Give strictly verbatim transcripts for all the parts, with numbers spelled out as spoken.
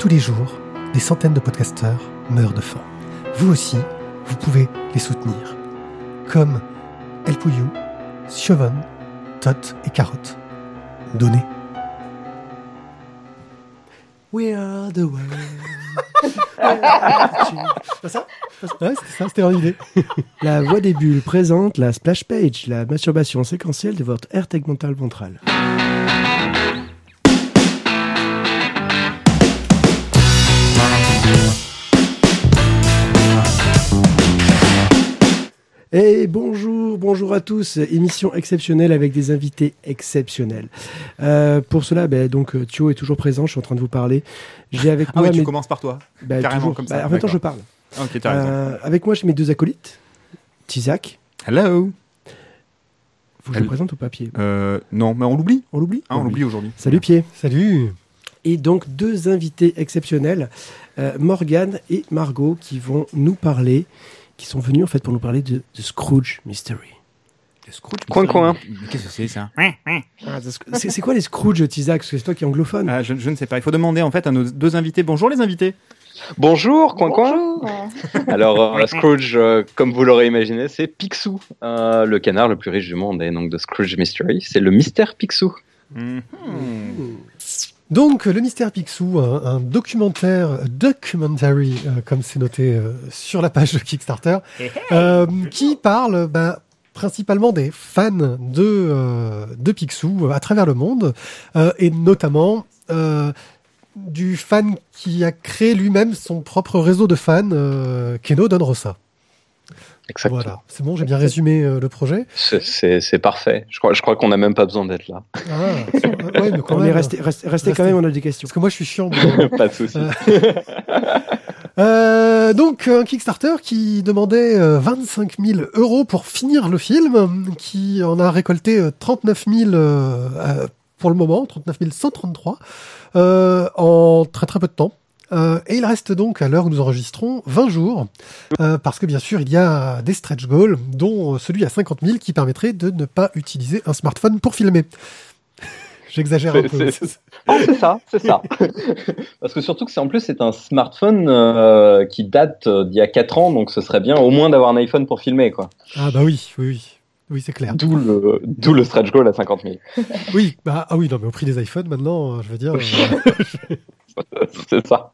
tous les jours, des centaines de podcasteurs meurent de faim. Vous aussi, vous pouvez les soutenir. Comme El Pouillou, Siobhan, Tot et Carotte. Donnez. We are the world. C'est ça? Ouais, c'était ça, c'était leur idée. La Voix des Bulles présente la splash page, la masturbation séquentielle de votre aire tegmentale ventrale. Et bonjour, bonjour à tous, émission exceptionnelle avec des invités exceptionnels. Euh, pour cela, bah, donc Thio est toujours présent, je suis en train de vous parler. J'ai avec ah moi oui, tu mes... commences par toi, bah, carrément toujours. comme ça. Bah, en même temps, je parle. Ok, t'as raison. Euh, avec moi, j'ai mes deux acolytes, Tizak. Hello. Faut que je le présente ou pas, Pied euh, Non, mais on l'oublie. On l'oublie ah, On l'oublie aujourd'hui. Salut Pied. Salut. Et donc, deux invités exceptionnels, euh, Morgane et Margot, qui vont nous parler... qui sont venus en fait pour nous parler de, de Scrooge Mystery. Le Scrooge Coin coin. Mais qu'est-ce que c'est ça? Ah, c'est, c'est quoi les Scrooge, Tizak? Parce que c'est toi qui es anglophone. ah, je, je ne sais pas. Il faut demander en fait à nos deux invités. Bonjour les invités. Bonjour, coin Bonjour. coin. Alors euh, Scrooge, euh, comme vous l'aurez imaginé, c'est Picsou, euh, le canard le plus riche du monde, et donc de Scrooge Mystery, c'est le mystère Picsou. Mm-hmm. Donc, le mystère Picsou, un, un documentaire, documentary, euh, comme c'est noté euh, sur la page de Kickstarter, euh, qui parle bah, principalement des fans de, euh, de Picsou à travers le monde, euh, et notamment euh, du fan qui a créé lui-même son propre réseau de fans, euh, Keno Don Rosa. Exactement. Voilà, c'est bon, j'ai bien résumé euh, le projet. C'est, c'est, c'est parfait. Je crois, je crois qu'on n'a même pas besoin d'être là. Ah, ouais, mais quand on même, est resté, resté, resté quand même, on a des questions. Parce que moi, je suis chiant. Mais... Pas de souci. Euh... Euh, donc un Kickstarter qui demandait euh, vingt-cinq mille euros pour finir le film, qui en a récolté euh, trente-neuf mille euh, euh, pour le moment, trente-neuf mille cent trente-trois euh, en très très peu de temps. Euh, et il reste donc, à l'heure où nous enregistrons, vingt jours, euh, parce que bien sûr il y a des stretch goals, dont celui à cinquante mille qui permettrait de ne pas utiliser un smartphone pour filmer. J'exagère un C'est, peu. c'est, c'est... Oh, c'est ça, c'est ça. Parce que surtout que c'est en plus c'est un smartphone euh, qui date d'il y a quatre ans, donc ce serait bien au moins d'avoir un iPhone pour filmer, quoi. Ah bah oui, oui, oui, oui c'est clair. D'où le, d'où le stretch goal à cinquante mille. Oui, bah ah oui, non mais au prix des iPhones maintenant, je veux dire. Euh... c'est ça.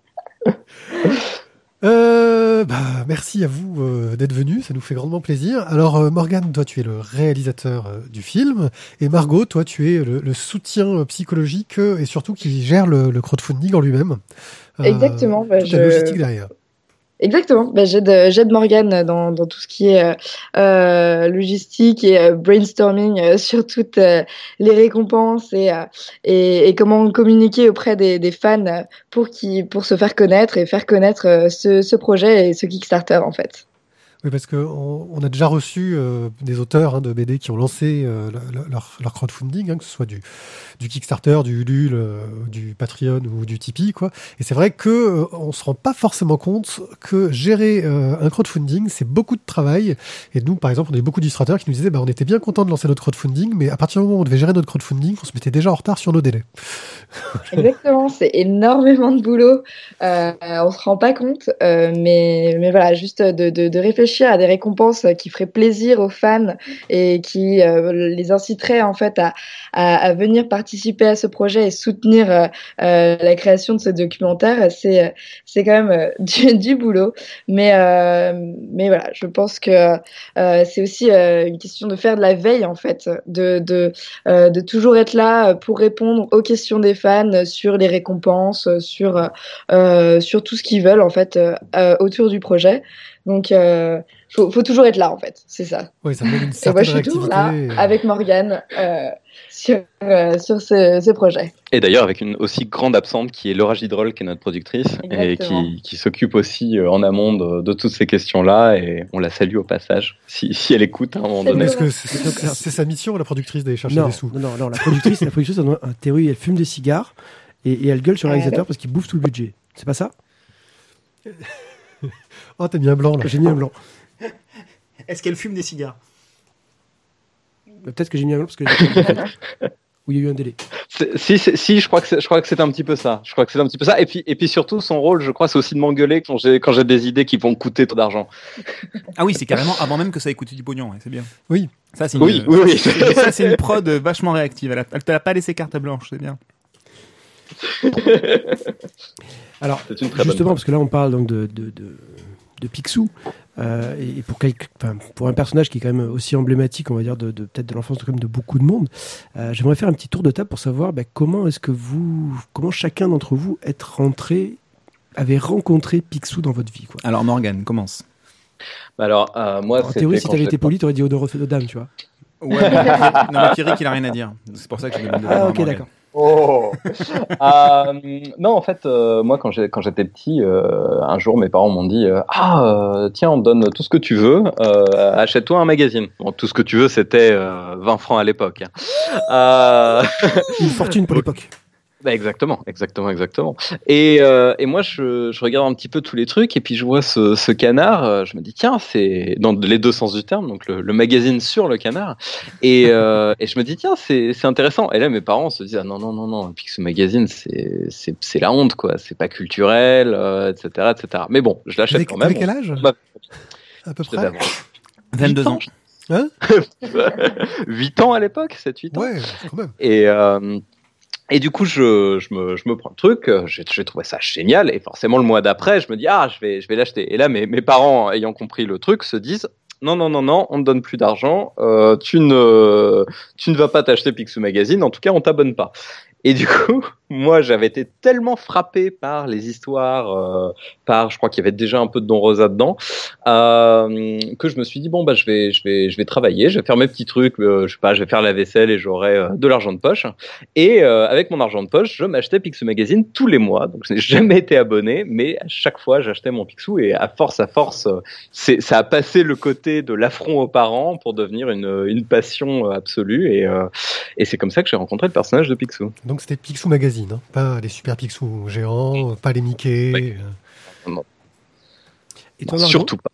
Euh, bah, merci à vous euh, d'être venus, ça nous fait grandement plaisir. Alors euh, Morgane, toi tu es le réalisateur euh, du film, et Margot, toi tu es le, le soutien euh, psychologique euh, et surtout qui gère le, le crowdfunding en lui-même. Euh, Exactement. Bah, toute je... la logistique derrière. Exactement. Bah, j'aide, j'aide Morgane dans, dans tout ce qui est euh, logistique et euh, brainstorming euh, sur toutes euh, les récompenses et, euh, et, et comment communiquer auprès des, des fans pour, qui, pour se faire connaître et faire connaître euh, ce, ce projet et ce Kickstarter en fait. Oui, parce qu'on on a déjà reçu euh, des auteurs hein, de B D qui ont lancé euh, le, le, leur, leur crowdfunding, hein, que ce soit du, du Kickstarter, du Ulule, euh, du Patreon ou du Tipeee, quoi. Et c'est vrai qu'on euh, ne se rend pas forcément compte que gérer euh, un crowdfunding, c'est beaucoup de travail. Et nous, par exemple, on a eu beaucoup d'illustrateurs qui nous disaient bah, on était bien contents de lancer notre crowdfunding, mais à partir du moment où on devait gérer notre crowdfunding, on se mettait déjà en retard sur nos délais. Exactement, c'est énormément de boulot. Euh, on se rend pas compte, euh, mais, mais voilà, juste de, de, de réfléchir à des récompenses qui feraient plaisir aux fans et qui euh, les inciteraient en fait à, à, à venir participer à ce projet et soutenir euh, euh, la création de ce documentaire, c'est c'est quand même euh, du, du boulot. Mais euh, mais voilà, je pense que euh, c'est aussi euh, une question de faire de la veille en fait, de de euh, de toujours être là pour répondre aux questions des fans sur les récompenses, sur euh, sur tout ce qu'ils veulent en fait euh, autour du projet. Donc, euh, faut, faut toujours être là, en fait. C'est ça. Oui, ça demande une Et certaine moi, je suis toujours là, réactivité. avec Morgane, euh, sur, euh, sur ce, ce projet. Et d'ailleurs, avec une aussi grande absente qui est Laura Gidrol, qui est notre productrice, Exactement. et qui, qui s'occupe aussi euh, en amont de, de toutes ces questions-là. Et on la salue au passage, si, si elle écoute à un moment C'est donné. Parce que c'est, c'est, c'est sa mission, la productrice, d'aller chercher Non, des sous. non, non, non, la productrice, la productrice, elle, un théorie, elle fume des cigares et, et elle gueule sur le réalisateur parce qu'il bouffe tout le budget. C'est pas ça? Oh, t'as mis un blanc là. J'ai mis un blanc. Est-ce qu'elle fume des cigares? Peut-être que j'ai mis un blanc parce que j'ai... Ou il y a eu un délai? C'est- Si, c'est- si, je crois que c'est, je crois que c'est un petit peu ça. Je crois que c'est un petit peu ça. Et puis, et puis surtout, son rôle, je crois, c'est aussi de m'engueuler quand j'ai, quand j'ai des idées qui vont coûter trop d'argent. Ah oui, c'est carrément avant même que ça ait coûté du pognon, ouais, c'est bien. Oui. Ça, c'est une, Oui, oui, oui. ça, c'est une prod vachement réactive. Elle, a, elle te l'a pas laissé carte blanche, c'est bien. Alors, C'est une très bonne justement, parce que là, on parle donc de, de, de, de Picsou, euh, et pour, quelque, enfin, pour un personnage qui est quand même aussi emblématique, on va dire, de, de, peut-être de l'enfance de, quand même de beaucoup de monde, euh, j'aimerais faire un petit tour de table pour savoir bah, comment est-ce que vous, comment chacun d'entre vous est rentré, avait rencontré Picsou dans votre vie, quoi. Alors, Morgane, commence. Alors, euh, moi, En c'était théorie, si quand t'avais j'étais- été poli, t'aurais dit odeur de dame, tu vois. Ouais, mais, non, mais Pierrick, il a rien à dire. C'est pour ça que je demande de Ah, voir ok, Morgane. d'accord. Oh Euh, Non, en fait, euh, moi, quand, j'ai, quand j'étais petit, euh, un jour, mes parents m'ont dit euh, Ah, euh, tiens, on te donne tout ce que tu veux, euh, achète-toi un magazine. Bon, tout ce que tu veux, c'était euh, vingt francs à l'époque. Hein. Euh... Une fortune pour l'époque. Bah, exactement, exactement, exactement. Et, euh, et moi, je, je regarde un petit peu tous les trucs, et puis je vois ce, ce canard. euh, Je me dis tiens, c'est dans les deux sens du terme, donc le, le magazine sur le canard. Et, euh, et je me dis tiens, c'est, c'est intéressant. Et là, mes parents se disent ah non non non non, Picsou Magazine, c'est, c'est, c'est la honte quoi, c'est pas culturel, euh, et cetera, et cetera. Mais bon, je l'achète Avec, quand même. avec quel âge Bah, À peu je devais près. avoir vingt-deux ans. Hein huit ans à l'époque, sept huit ans. Ouais, quand même. Et, euh, et du coup, je, je, me, je me prends le truc, euh, j'ai, j'ai trouvé ça génial, et forcément, le mois d'après, je me dis, ah, je vais, je vais l'acheter. Et là, mes, mes parents, ayant compris le truc, se disent, non, non, non, non, on ne donne plus d'argent, euh, tu, ne, tu ne vas pas t'acheter Picsou Magazine, en tout cas, on t'abonne pas. Et du coup, moi, j'avais été tellement frappé par les histoires, euh, par, je crois qu'il y avait déjà un peu de Don Rosa dedans, euh, que je me suis dit bon bah je vais, je vais, je vais travailler, je vais faire mes petits trucs, euh, je sais pas, je vais faire la vaisselle et j'aurai euh, de l'argent de poche. Et euh, avec mon argent de poche, je m'achetais Picsou Magazine tous les mois. Donc je n'ai jamais été abonné, mais à chaque fois j'achetais mon Picsou et à force, à force, euh, c'est, ça a passé le côté de l'affront aux parents pour devenir une, une passion absolue. Et, euh, et c'est comme ça que j'ai rencontré le personnage de Picsou. Donc c'était Picsou Magazine, hein, pas les super Picsou géants, pas les Mickey. Oui. euh. Et toi, Non, Margot surtout pas.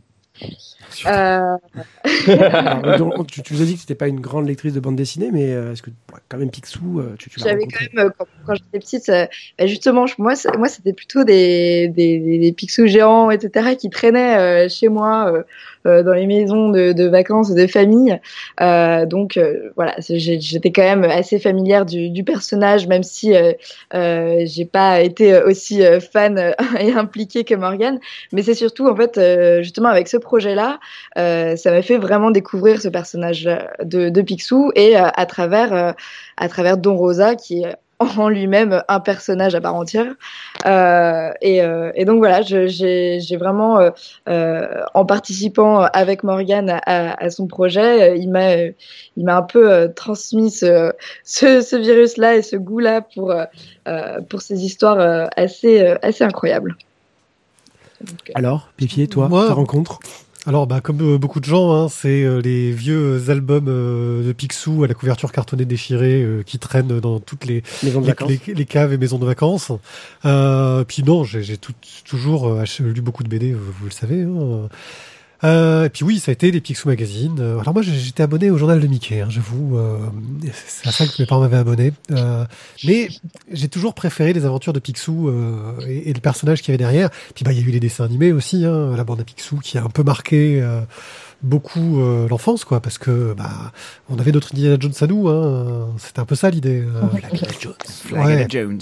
Euh, Alors, donc, tu, tu nous as dit que c'était pas une grande lectrice de bande dessinée, mais euh, est-ce que ouais, quand même Picsou, euh, tu, tu l'as J'avais rencontré? quand même, euh, quand, quand j'étais petite, euh, bah, justement, je- moi, c'est- moi, c'était plutôt des, des, des, des Picsou géants, et cetera, qui traînaient euh, chez moi, euh, euh, dans les maisons de, de vacances de famille. Euh, donc, euh, voilà, c'est- j'ai- j'étais quand même assez familière du, du personnage, même si euh, euh, j'ai pas été aussi euh, fan euh, et impliquée que Morgane. Mais c'est surtout, en fait, euh, justement, avec ce projet-là, euh, ça m'a fait vraiment découvrir ce personnage de, de Picsou et euh, à travers euh, à travers Don Rosa qui est en lui-même un personnage à part entière euh, et, euh, et donc voilà je, j'ai, j'ai vraiment euh, euh, en participant avec Morgane à, à, à son projet euh, il m'a euh, il m'a un peu euh, transmis ce, ce, ce virus là et ce goût là pour euh, euh, pour ces histoires euh, assez euh, assez incroyables. Donc, euh, Alors, Pipier, toi, Moi- ta rencontre? Alors, bah, comme euh, beaucoup de gens, hein, c'est euh, les vieux albums euh, de Picsou à la couverture cartonnée déchirée euh, qui traînent dans toutes les, Maison de les, vacances. les- les caves et maisons de vacances. Euh, puis non, j'ai, j'ai tout- toujours euh, ach- lu beaucoup de B D, vous, vous le savez. Hein. Euh, et puis oui, ça a été les Picsou Magazine. Euh, Alors moi, j'ai- j'étais abonné au journal de Mickey, hein, j'avoue. Euh, c'est à ça que mes parents m'avaient abonné. Euh, mais j'ai toujours préféré les aventures de Picsou euh, et, et le personnage qu'il y avait derrière. Puis bah, il y a eu les dessins animés aussi, hein, la bande à Picsou qui a un peu marqué euh, beaucoup euh, l'enfance, quoi, parce que bah on avait notre Indiana Jones à nous. Hein, c'était un peu ça l'idée. Euh, Flag Jones. Ouais. Flag Jones.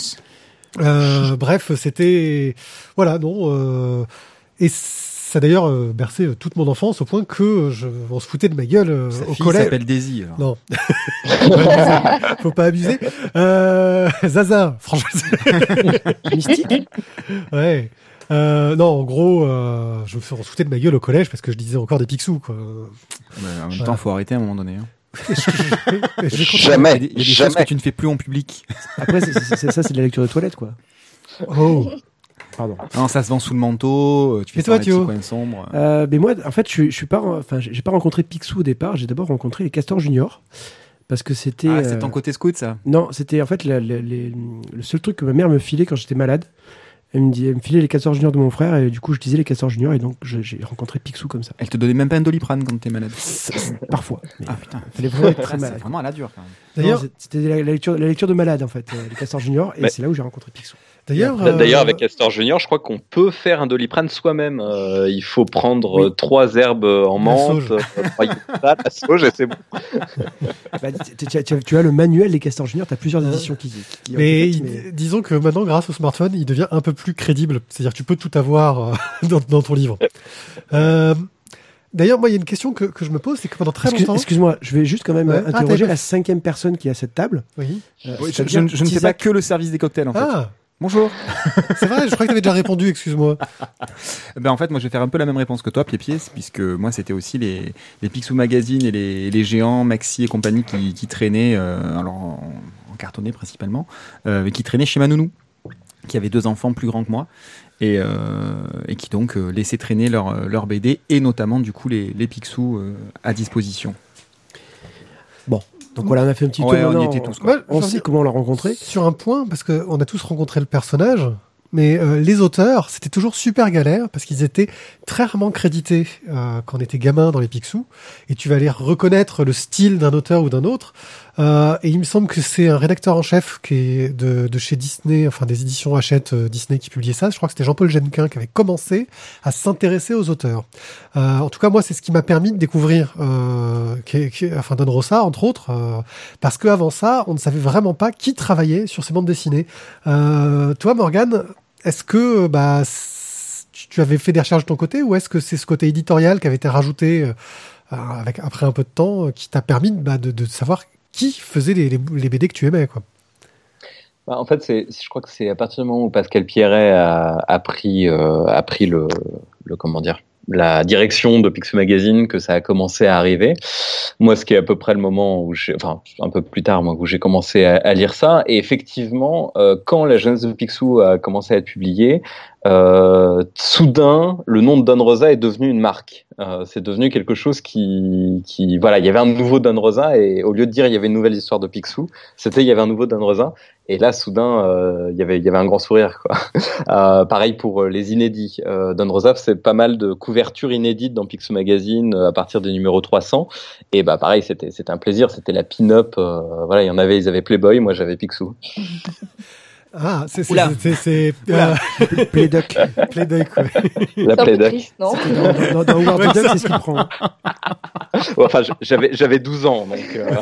euh, bref, c'était voilà, non. Euh, et ça a d'ailleurs euh, bercé euh, toute mon enfance au point que euh, je, on se foutait de ma gueule euh, Sa au fille collège. s'appelle Daisy. Alors. Non, faut pas abuser. Faut pas abuser. Euh, Zaza, franchement. Mystique. Ouais. Euh, non, en gros, euh, je me fais- on se foutait de ma gueule au collège parce que je disais encore des Picsou, quoi. Ouais, en même Voilà. temps, faut arrêter à un moment donné. Hein. Et je- je- et j'ai continué. Jamais. Il y a des, il y a des choses Jamais. que tu ne fais plus en public. Après, c'est, c'est- c'est- ça, c'est de la lecture de toilette, quoi. Oh. Pardon. Non, ça se vend sous le manteau. euh, Tu fais Et toi, ça dans les Thio petits coins sombres. Euh, mais moi, en fait, je, je suis pas, enfin, j'ai pas rencontré Picsou au départ. J'ai d'abord rencontré les Castors Junior parce que c'était. Ah, c'est euh, ton côté scout, ça. Non, c'était en fait la- la- les- le seul truc que ma mère me filait quand j'étais malade. Elle me, dit, elle me filait les Castors Junior de mon frère et du coup je disais les Castors Junior et donc je, j'ai rencontré Picsou comme ça. Elle te donnait même pas un Doliprane quand t'es malade. Parfois. Ah putain. Fallait vraiment être très Là, malade. c'est vraiment à la dure quand même. D'ailleurs, non, c'était la, la, lecture, la lecture de malade en fait, euh, les Castors Junior et Mais... c'est là où j'ai rencontré Picsou. D'ailleurs, euh... D'ailleurs, avec euh... Castor Junior, je crois qu'on peut faire un Doliprane soi-même. Euh, il faut prendre oui. trois herbes en menthe, trois la sauge et c'est bon. Bah, tu, tu, tu as le manuel des Castors Junior, tu as plusieurs éditions qui, qui mais, fait, mais disons que maintenant, grâce au smartphone, il devient un peu plus crédible. C'est-à-dire que tu peux tout avoir euh, dans, dans ton livre. Euh, D'ailleurs, moi, il y a une question que, que je me pose, c'est que pendant très Excuse, longtemps... Excuse-moi, je vais juste quand même ouais. interroger ah, la cinquième personne qui est à cette table. Oui. Euh, oui je, je, je, je ne fais pas que le service des cocktails, en fait. Ah. Bonjour. C'est vrai, je crois que tu avais déjà répondu, excuse-moi. Ben en fait, moi je vais faire un peu la même réponse que toi, Pied-Pied, puisque moi c'était aussi les, les Picsou Magazine et les, les géants, Maxi et compagnie qui, qui traînaient, euh, alors en, en cartonné principalement, euh, qui traînaient chez Manounou, qui avait deux enfants plus grands que moi, et, euh, et qui donc euh, laissaient traîner leur, leur B D, et notamment du coup les, les Picsou euh, à disposition. Bon. Donc voilà, on a fait un petit tour. Ouais, on y était tous. Ouais, on sait comment on l'a rencontré. Sur un point, parce qu'on a tous rencontré le personnage, mais euh, les auteurs, c'était toujours super galère, parce qu'ils étaient très rarement crédités euh, quand on était gamin dans les Picsou, et tu vas aller reconnaître le style d'un auteur ou d'un autre. Euh, et il me semble que c'est un rédacteur en chef qui est de, de chez Disney, enfin des éditions Hachette euh, Disney qui publiait ça. Je crois que c'était Jean-Paul Genquin qui avait commencé à s'intéresser aux auteurs. Euh, en tout cas, moi, c'est ce qui m'a permis de découvrir, euh, qui, qui, enfin, Don Rosa, entre autres, euh, parce que avant ça, on ne savait vraiment pas qui travaillait sur ces bandes dessinées. Euh, toi, Morgane, est-ce que bah tu, tu avais fait des recherches de ton côté, ou est-ce que c'est ce côté éditorial qui avait été rajouté euh, avec après un peu de temps, euh, qui t'a permis bah, de, de savoir qui faisait les, les, les B D que tu aimais, quoi? Bah, en fait, c'est, je crois que c'est à partir du moment où Pascal Pierret a, a pris, euh, a pris le, le, comment dire, la direction de Picsou Magazine que ça a commencé à arriver. Moi, ce qui est à peu près le moment où j'ai, enfin, un peu plus tard, moi, où j'ai commencé à, à lire ça. Et effectivement, euh, quand la jeunesse de Picsou a commencé à être publiée, euh, soudain, le nom de Don Rosa est devenu une marque. Euh, c'est devenu quelque chose qui, qui, voilà, il y avait un nouveau Don Rosa, et au lieu de dire il y avait une nouvelle histoire de Picsou, c'était il y avait un nouveau Don Rosa. Et là, soudain, euh, il y avait, il y avait un grand sourire, quoi. Euh, pareil pour les inédits. Euh, Don Rosa, c'est pas mal de couvertures inédites dans Picsou Magazine à partir du numéro trois cents. Et bah, pareil, c'était, c'était un plaisir. C'était la pin-up. Euh, voilà, il y en avait, ils avaient Playboy, moi j'avais Picsou. Ah, c'est, c'est, c'est, c'est, euh... Playduck. Playduck, ouais. La Playduck. Non? Dans, dans, dans Howard the Duck, c'est ce qu'il prend. Ouais, enfin, j'avais, j'avais douze ans, donc, euh...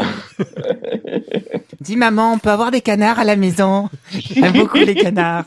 Dis maman, on peut avoir des canards à la maison. J'aime beaucoup les canards.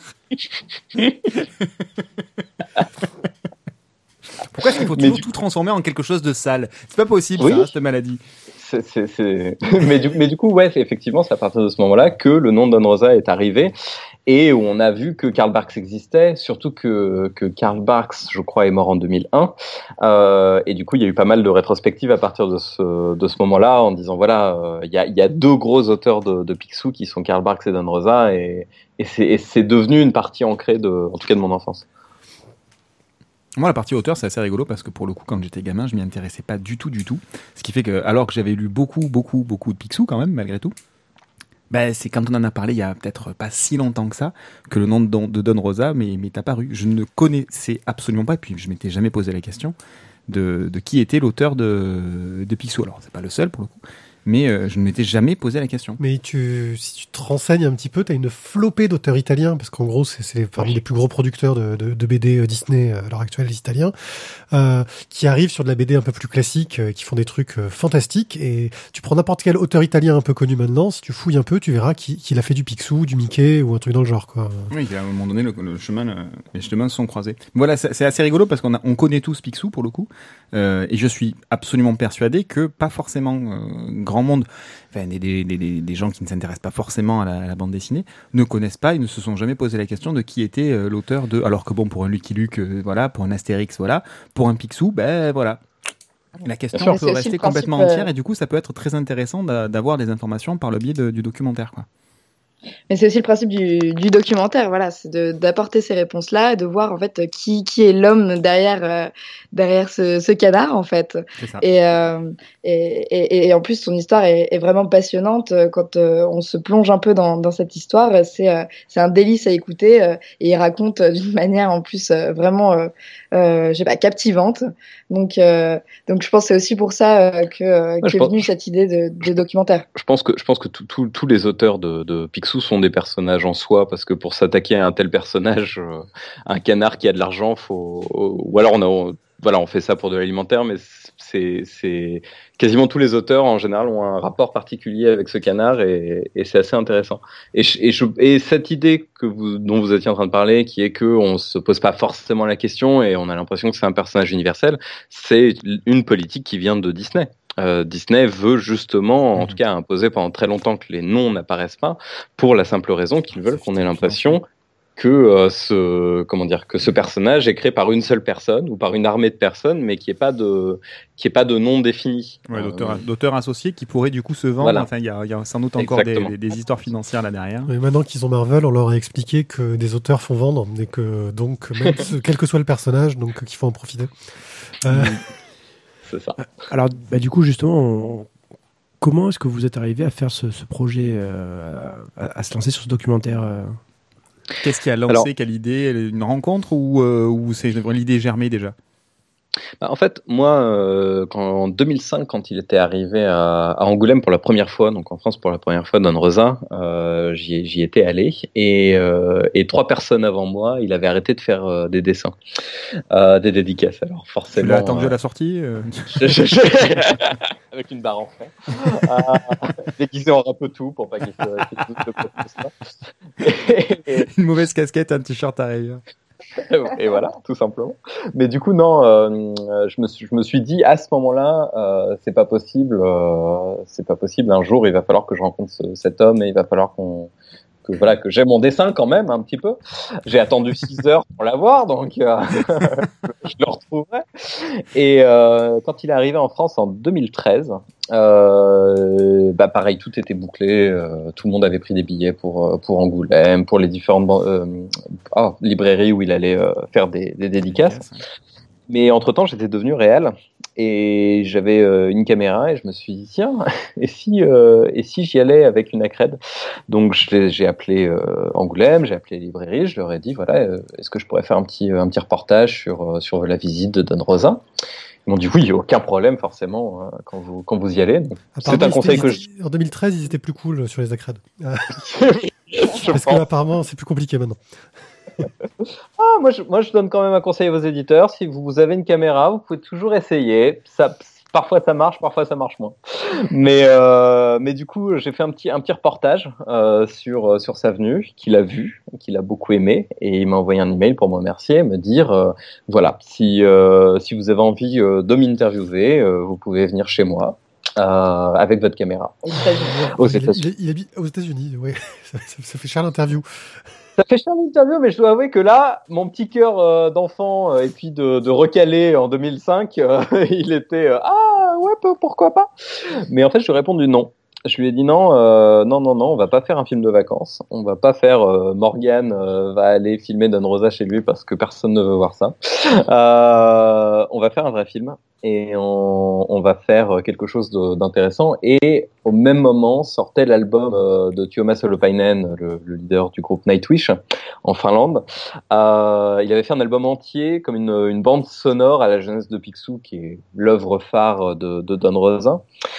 Pourquoi est-ce qu'il faut toujours du... tout transformer en quelque chose de sale? C'est pas possible, oui. ça, cette maladie. C'est, c'est, c'est... mais, du, mais du coup, ouais, c'est, effectivement, c'est à partir de ce moment-là que le nom de Don Rosa est arrivé, et où on a vu que Karl Barks existait, surtout que, que Karl Barks, je crois, est mort en deux mille un. Euh, et du coup, il y a eu pas mal de rétrospectives à partir de ce, de ce moment-là, en disant, voilà, il euh, y, a, y a deux gros auteurs de, de Picsou qui sont Karl Barks et Don Rosa, et, et, c'est, et c'est devenu une partie ancrée, de, en tout cas de mon enfance. Moi, la partie auteur, c'est assez rigolo parce que pour le coup, quand j'étais gamin, je m'y intéressais pas du tout, du tout. Ce qui fait que, alors que j'avais lu beaucoup, beaucoup, beaucoup de Picsou quand même, malgré tout, ben, c'est quand on en a parlé il y a peut-être pas si longtemps que ça, que le nom de Don, de Don Rosa m'est, m'est apparu. Je ne connaissais absolument pas, et puis je m'étais jamais posé la question de, de qui était l'auteur de, de Picsou. Alors, c'est pas le seul pour le coup, mais euh, je ne m'étais jamais posé la question. Mais tu, si tu te renseignes un petit peu, tu as une flopée d'auteurs italiens, parce qu'en gros, c'est, c'est parmi les plus gros producteurs de, de, de B D Disney à l'heure actuelle, les Italiens, euh, qui arrivent sur de la B D un peu plus classique, euh, qui font des trucs euh, fantastiques. Et tu prends n'importe quel auteur italien un peu connu maintenant, si tu fouilles un peu, tu verras qu'il, qu'il a fait du Picsou, du Mickey ou un truc dans le genre, quoi. Oui, à un moment donné, le, le chemin, le, les chemins se sont croisés. Voilà, c'est, c'est assez rigolo parce qu'on a, on connaît tous Picsou pour le coup, euh, et je suis absolument persuadé que pas forcément euh, grand monde, enfin des, des, des, des gens qui ne s'intéressent pas forcément à la, à la bande dessinée, ne connaissent pas, ils ne se sont jamais posé la question de qui était euh, l'auteur de. Alors que bon, pour un Lucky Luke, euh, voilà, pour un Astérix, voilà, pour un Picsou, ben voilà. La question sûr, peut rester complètement euh... entière, et du coup, ça peut être très intéressant d'a, d'avoir des informations par le biais de, du documentaire, quoi. Mais c'est aussi le principe du, du documentaire, voilà, c'est de, d'apporter ces réponses-là et de voir en fait qui, qui est l'homme derrière, euh, derrière ce, ce canard en fait. C'est ça. Et, euh, et, et, et en plus, son histoire est, est vraiment passionnante. Quand euh, on se plonge un peu dans, dans cette histoire, c'est, euh, c'est un délice à écouter euh, et il raconte d'une manière en plus euh, vraiment, euh, euh, je sais pas, captivante. Donc, euh, donc je pense que c'est aussi pour ça euh, que euh, Ouais, qu'est je pense- venue cette idée de, de documentaire. Je pense que je pense que tout- tout- tous les auteurs de, de Picsou sont des personnages en soi, parce que pour s'attaquer à un tel personnage, euh, un canard qui a de l'argent, faut ou alors on a on- voilà, on fait ça pour de l'alimentaire, mais c'est c'est quasiment tous les auteurs en général ont un rapport particulier avec ce canard et, et c'est assez intéressant. Et, je- et, je, et cette idée que vous, dont vous étiez en train de parler, qui est que on se pose pas forcément la question et on a l'impression que c'est un personnage universel, c'est une politique qui vient de Disney. Euh, Disney veut justement, en Mhm. tout cas, imposer pendant très longtemps que les noms n'apparaissent pas, pour la simple raison qu'ils veulent qu'on ait l'impression que euh, ce comment dire que ce personnage est créé par une seule personne ou par une armée de personnes, mais qui est pas de qui est pas de nom défini. Ouais, Euh, d'auteurs, d'auteurs associés qui pourraient du coup se vendre. Voilà. Enfin, il y a, il y a sans doute encore des, Exactement. des, des histoires financières là derrière. Mais maintenant qu'ils ont Marvel, on leur a expliqué que des auteurs font vendre et que donc même ce- quel que soit le personnage, donc qu'il faut en profiter. Euh, c'est ça. Alors, bah, du coup, justement, on- comment est-ce que vous êtes arrivé à faire ce, ce projet, euh, à, à se lancer sur ce documentaire euh Qu'est-ce qui a lancé Alors- quelle idée? Une rencontre ou, euh, ou c'est l'idée germée déjà? Bah, en fait, moi, euh, quand, en deux mille cinq, quand il était arrivé à, à Angoulême pour la première fois, donc en France pour la première fois, Don Rosa, euh, j'y, j'y étais allé et, euh, et trois personnes avant moi, il avait arrêté de faire euh, des dessins, euh, des dédicaces. Alors Tu forcément, l'as attendu euh, à la sortie euh, je- je- je- avec une barre en fer, euh, déguisé en rapetou pour pas qu'il se, qu'il se doute de quoi que ce soit. Et- et- Une mauvaise casquette, un t-shirt à rayures. et voilà, tout simplement. Mais du coup, non, euh, euh, je me suis, je me suis dit à ce moment-là, euh, c'est pas possible, euh, c'est pas possible. Un jour, il va falloir que je rencontre ce- cet homme et il va falloir qu'on, que voilà, que j'ai mon dessin quand même un petit peu. J'ai attendu six heures pour l'avoir, donc euh, je le retrouverai. Et euh, quand il est arrivé en France en deux mille treize, euh, bah pareil, tout était bouclé, euh, tout le monde avait pris des billets pour euh, pour Angoulême, pour les différentes ban- euh, ah, librairies où il allait euh, faire des, des dédicaces. Mais entre-temps, j'étais devenu réel et j'avais euh, une caméra et je me suis dit tiens, et si euh, et si j'y allais avec une accrède. Donc je l'ai- j'ai appelé euh, Angoulême, j'ai appelé les librairies, je leur ai dit voilà, euh, est-ce que je pourrais faire un petit un petit reportage sur euh, sur la visite de Don Rosa. Ils m'ont dit oui, aucun problème forcément hein, quand vous quand vous y allez. Donc, c'est apparemment, un ils conseil étaient- que je, En deux mille treize, ils étaient plus cool sur les accrèdes. Euh, je parce pense. que apparemment, c'est plus compliqué maintenant. Ah, moi, je, moi, je donne quand même un conseil à vos éditeurs. Si vous avez une caméra, vous pouvez toujours essayer. Ça, parfois ça marche, parfois ça marche moins. Mais, euh, mais du coup, j'ai fait un petit, un petit reportage euh, sur sur sa venue, qu'il a vu, qu'il a beaucoup aimé, et il m'a envoyé un email pour me remercier, me dire euh, voilà, si euh, si vous avez envie euh, de m'interviewer, euh, vous pouvez venir chez moi. Euh, avec votre caméra. Aux il, États-Unis. il- il habite aux États-Unis, oui. Ça, ça- ça fait cher l'interview. Ça fait cher l'interview, mais je dois avouer que là, mon petit cœur euh, d'enfant euh, et puis de, de recalé en deux mille cinq, euh, il était euh, ah ouais peu- pourquoi pas. Mais en fait, je lui ai répondu non. Je lui ai dit non, euh, non, non, non, on va pas faire un film de vacances. On va pas faire euh, Morgan euh, va aller filmer Don Rosa chez lui parce que personne ne veut voir ça. Euh, on va faire un vrai film et on, on va faire quelque chose de- d'intéressant. Et au même moment sortait l'album euh, de Tuomas Holopainen, le, le leader du groupe Nightwish en Finlande. Euh, il avait fait un album entier comme une, une bande sonore à la jeunesse de Picsou, qui est l'œuvre phare de, de Don Rosa.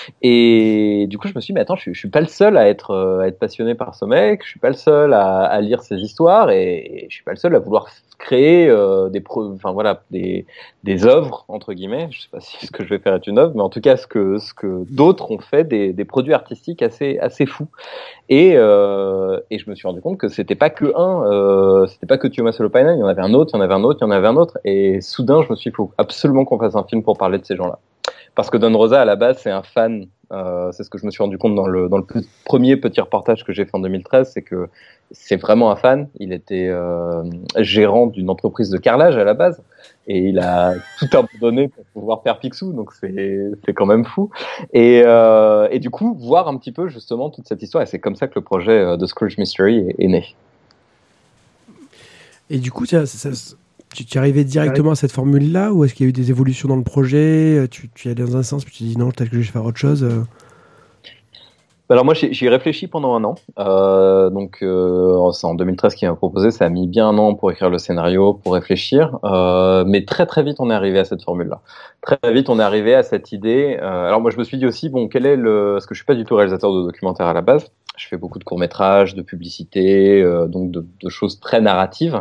Et du coup, je me suis dit, mais attends, je, suis- je suis pas le seul à être, euh, à être passionné par ce mec, je suis pas le seul à, à lire ses histoires, et, et je suis pas le seul à vouloir créer euh, des, pro- enfin voilà, des, des œuvres entre guillemets. Je sais pas si ce que je vais faire est une œuvre, mais en tout cas, ce que, ce que d'autres ont fait, des, des produits artistiques assez, assez fous. Et, euh, et je me suis rendu compte que c'était pas que un, euh, c'était pas que Tuomas Holopainen, il y en avait un autre, il y en avait un autre, il y en avait un autre, et soudain, je me suis dit, il faut absolument qu'on fasse un film pour parler de ces gens-là. parce que Don Rosa à la base c'est un fan. Euh, c'est ce que je me suis rendu compte dans le dans le p- premier petit reportage que j'ai fait en deux mille treize, c'est que c'est vraiment un fan. Il était euh, gérant d'une entreprise de carrelage à la base et il a tout abandonné pour pouvoir faire Picsou, donc c'est c'est quand même fou. Et euh, et du coup voir un petit peu justement toute cette histoire, et c'est comme ça que le projet euh, de Scrooge Mystery est, est né. Et du coup, ça, ça, ça, tu, tu es arrivé directement à cette formule-là, ou est-ce qu'il y a eu des évolutions dans le projet? Tu, tu y allais dans un sens, puis tu dis non, peut-être que je vais faire autre chose. euh. Alors moi j'y j'y ai réfléchi pendant un an, euh, donc euh, c'est en deux mille treize qu'il m'a proposé, ça a mis bien un an pour écrire le scénario, pour réfléchir, euh, mais très très vite on est arrivé à cette formule-là. Très vite on est arrivé à cette idée. Euh, alors moi je me suis dit aussi bon quel est le, parce que je suis pas du tout réalisateur de documentaire à la base, je fais beaucoup de courts métrages, de publicités, euh, donc de, de choses très narratives.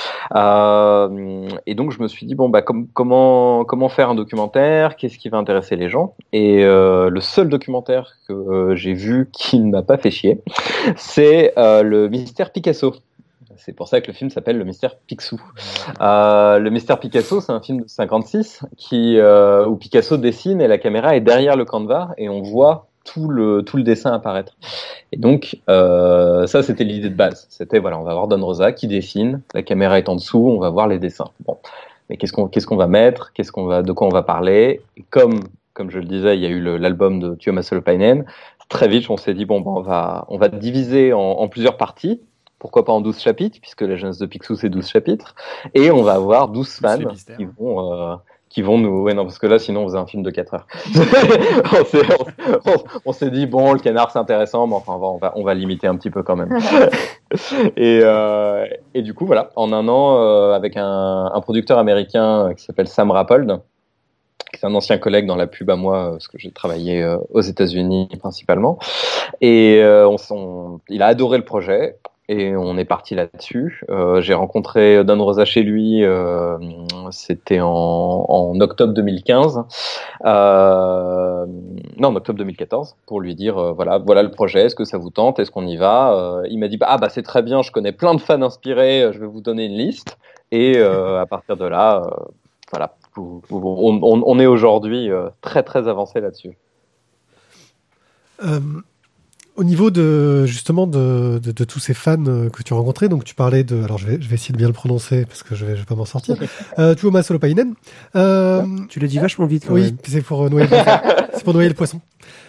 Euh, et donc je me suis dit bon bah com- comment comment faire un documentaire, qu'est-ce qui va intéresser les gens, et euh, le seul documentaire que euh, j'ai vu qui ne m'a pas fait chier, c'est euh, le mystère Picasso. C'est pour ça que le film s'appelle Le Mystère Picsou. Euh, le Mystère Picasso, c'est un film de cinquante-six qui euh, où Picasso dessine et la caméra est derrière le canevas et on voit tout le tout le dessin apparaître. Et donc euh, ça c'était l'idée de base. C'était voilà, on va voir Don Rosa qui dessine, la caméra est en dessous, on va voir les dessins. Bon, mais qu'est-ce qu'on qu'est-ce qu'on va mettre, qu'est-ce qu'on va de quoi on va parler. Et comme comme je le disais, il y a eu le, l'album de Tuomas Holopainen. Très vite, on s'est dit bon, ben on va on va diviser en, en plusieurs parties. Pourquoi pas en douze chapitres, puisque la jeunesse de Picsou c'est douze chapitres, et on va avoir douze fans qui vont euh, qui vont nous... Ouais, non, parce que là, sinon, on faisait un film de quatre heures. on, s'est, on, on, on s'est dit, bon, le canard, c'est intéressant, mais enfin, on va, on va, on va limiter un petit peu quand même. et, euh, et du coup, voilà, en un an, euh, avec un, un producteur américain qui s'appelle Sam Rappold, qui est un ancien collègue dans la pub à moi, parce que j'ai travaillé euh, aux États-Unis principalement, et euh, on, on, il a adoré le projet. Et on est parti là-dessus. Euh, j'ai rencontré Don Rosa chez lui, euh, c'était en, en octobre deux mille quinze. Euh, non, en octobre deux mille quatorze, pour lui dire, euh, voilà, voilà le projet, est-ce que ça vous tente, est-ce qu'on y va? euh, Il m'a dit, bah, ah bah c'est très bien, je connais plein de fans inspirés, je vais vous donner une liste. Et euh, à partir de là, euh, voilà, vous, vous, on, on, on est aujourd'hui euh, très très avancé là-dessus. Euh... Au niveau de justement de, de, de tous ces fans que tu as rencontrés, donc tu parlais de, alors je vais, je vais essayer de bien le prononcer parce que je vais, je vais pas m'en sortir. Euh, Tuomas Holopainen. Euh, tu l'as dit vachement vite. Quand oui, même. c'est pour noyer le poisson. c'est pour noyer le poisson.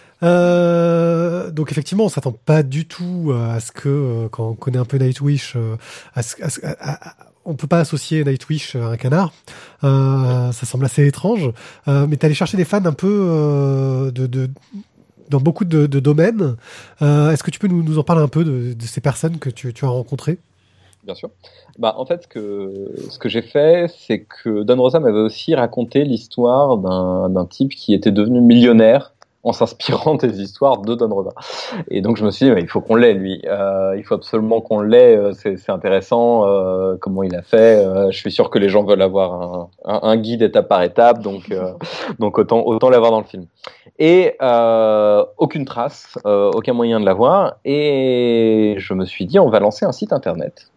Euh, donc effectivement, on s'attend pas du tout à ce que quand on connaît un peu Nightwish, à ce, à ce, à, à, on peut pas associer Nightwish à un canard. Euh, ça semble assez étrange. Euh, mais t'es allé chercher des fans un peu euh, de, de dans beaucoup de, de domaines. Euh, est-ce que tu peux nous, nous en parler un peu de, de ces personnes que tu, tu as rencontrées? Bien sûr. Bah, en fait, ce que, ce que j'ai fait, c'est que Don Rosa m'avait aussi raconté l'histoire d'un, d'un type qui était devenu millionnaire en s'inspirant des histoires de Don Rosa. Et donc je me suis dit, mais il faut qu'on l'ait, lui. Euh, il faut absolument qu'on l'ait. C'est, c'est intéressant euh, comment il a fait. Euh, je suis sûr que les gens veulent avoir un, un, un guide étape par étape, donc euh, donc autant autant l'avoir dans le film. Et euh, aucune trace, euh, aucun moyen de l'avoir. Et je me suis dit, on va lancer un site internet.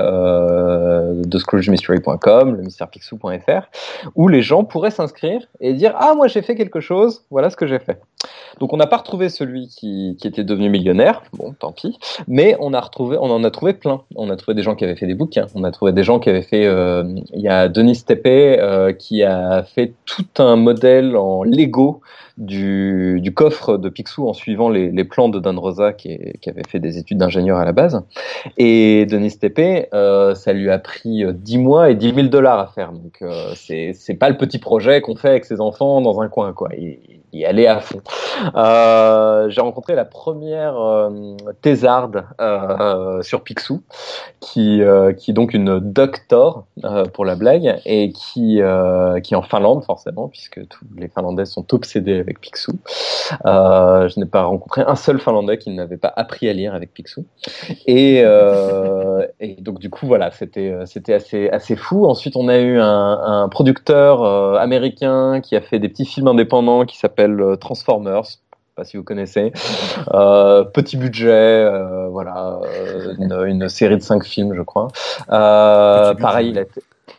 Euh, de scrooge mystery point com, le mystère picsou point f r, où les gens pourraient s'inscrire et dire ah moi j'ai fait quelque chose, voilà ce que j'ai fait. Donc on n'a pas retrouvé celui qui, qui était devenu millionnaire, bon tant pis, mais on a retrouvé, on en a trouvé plein. On a trouvé des gens qui avaient fait des bouquins, on a trouvé des gens qui avaient fait, euh, il y a Denis Tepe euh, qui a fait tout un modèle en Lego du, du coffre de Picsou en suivant les, les plans de Don Rosa qui, est, qui avait fait des études d'ingénieur à la base. Et Denis Tepe, euh, ça lui a pris dix mois et dix mille dollars à faire. Donc euh, c'est c'est pas le petit projet qu'on fait avec ses enfants dans un coin quoi. Il, il allait à fond. Euh, j'ai rencontré la première euh, thésarde euh, sur Picsou, qui euh, qui est donc une doctor euh, pour la blague et qui euh, qui est en Finlande forcément puisque tous les Finlandais sont obsédés avec Picsou. Euh, je n'ai pas rencontré un seul Finlandais qui n'avait pas appris à lire avec Picsou. Et, euh, et donc du coup voilà, c'était c'était assez assez fou. Ensuite on a eu un, un producteur euh, américain qui a fait des petits films indépendants qui s'appellent Transformers. Pas si vous connaissez. Euh, petit budget, euh, voilà, euh, une, une série de cinq films, je crois. Euh, pareil, il a été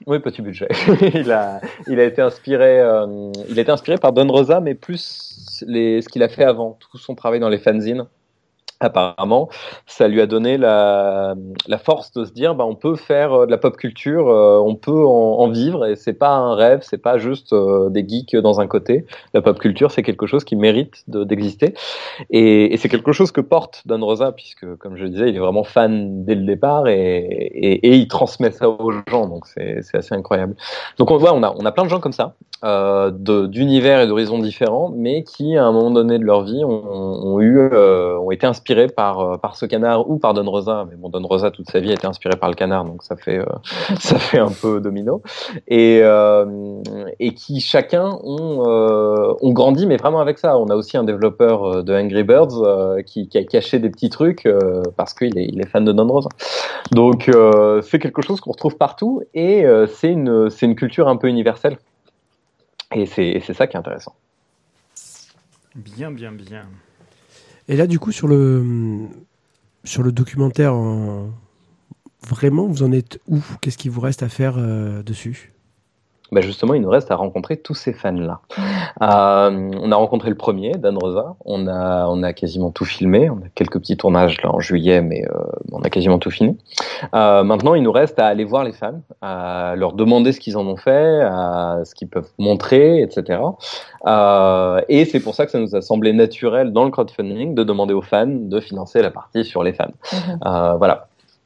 Oui, petit budget. il a, il a été inspiré, euh, il a été inspiré par Don Rosa, mais plus les, ce qu'il a fait avant, tout son travail dans les fanzines. Apparemment, ça lui a donné la, la force de se dire, bah, on peut faire de la pop culture, euh, on peut en, en vivre, et c'est pas un rêve, c'est pas juste euh, des geeks dans un côté. La pop culture, c'est quelque chose qui mérite de, d'exister, et, et c'est quelque chose que porte Don Rosa, puisque, comme je le disais, il est vraiment fan dès le départ, et, et, et il transmet ça aux gens, donc c'est, c'est assez incroyable. Donc on voit, on a, on a plein de gens comme ça, euh, de, d'univers et d'horizons différents, mais qui, à un moment donné de leur vie, ont, ont eu, euh, ont été inspirés par par ce canard ou par Don Rosa, mais bon, Don Rosa toute sa vie a été inspiré par le canard, donc ça fait euh, ça fait un peu domino, et euh, et qui chacun ont euh, ont grandi, mais vraiment avec ça. On a aussi un développeur de Angry Birds euh, qui, qui a caché des petits trucs euh, parce qu'il est il est fan de Don Rosa. Donc euh, c'est quelque chose qu'on retrouve partout, et euh, c'est une c'est une culture un peu universelle, et c'est et c'est ça qui est intéressant. Bien, bien, bien. Et là, du coup, sur le, sur le documentaire, en... vraiment, vous en êtes où ? Qu'est-ce qu'il vous reste à faire euh, dessus ? Bah justement, il nous reste à rencontrer tous ces fans-là. Euh, on a rencontré le premier, Don Rosa. On a, on a quasiment tout filmé. On a quelques petits tournages là en juillet, mais euh, on a quasiment tout fini. Euh, maintenant, il nous reste à aller voir les fans, à leur demander ce qu'ils en ont fait, à ce qu'ils peuvent montrer, et cetera. Euh, et c'est pour ça que ça nous a semblé naturel dans le crowdfunding de demander aux fans de financer la partie sur les fans. Mhm. Euh, voilà.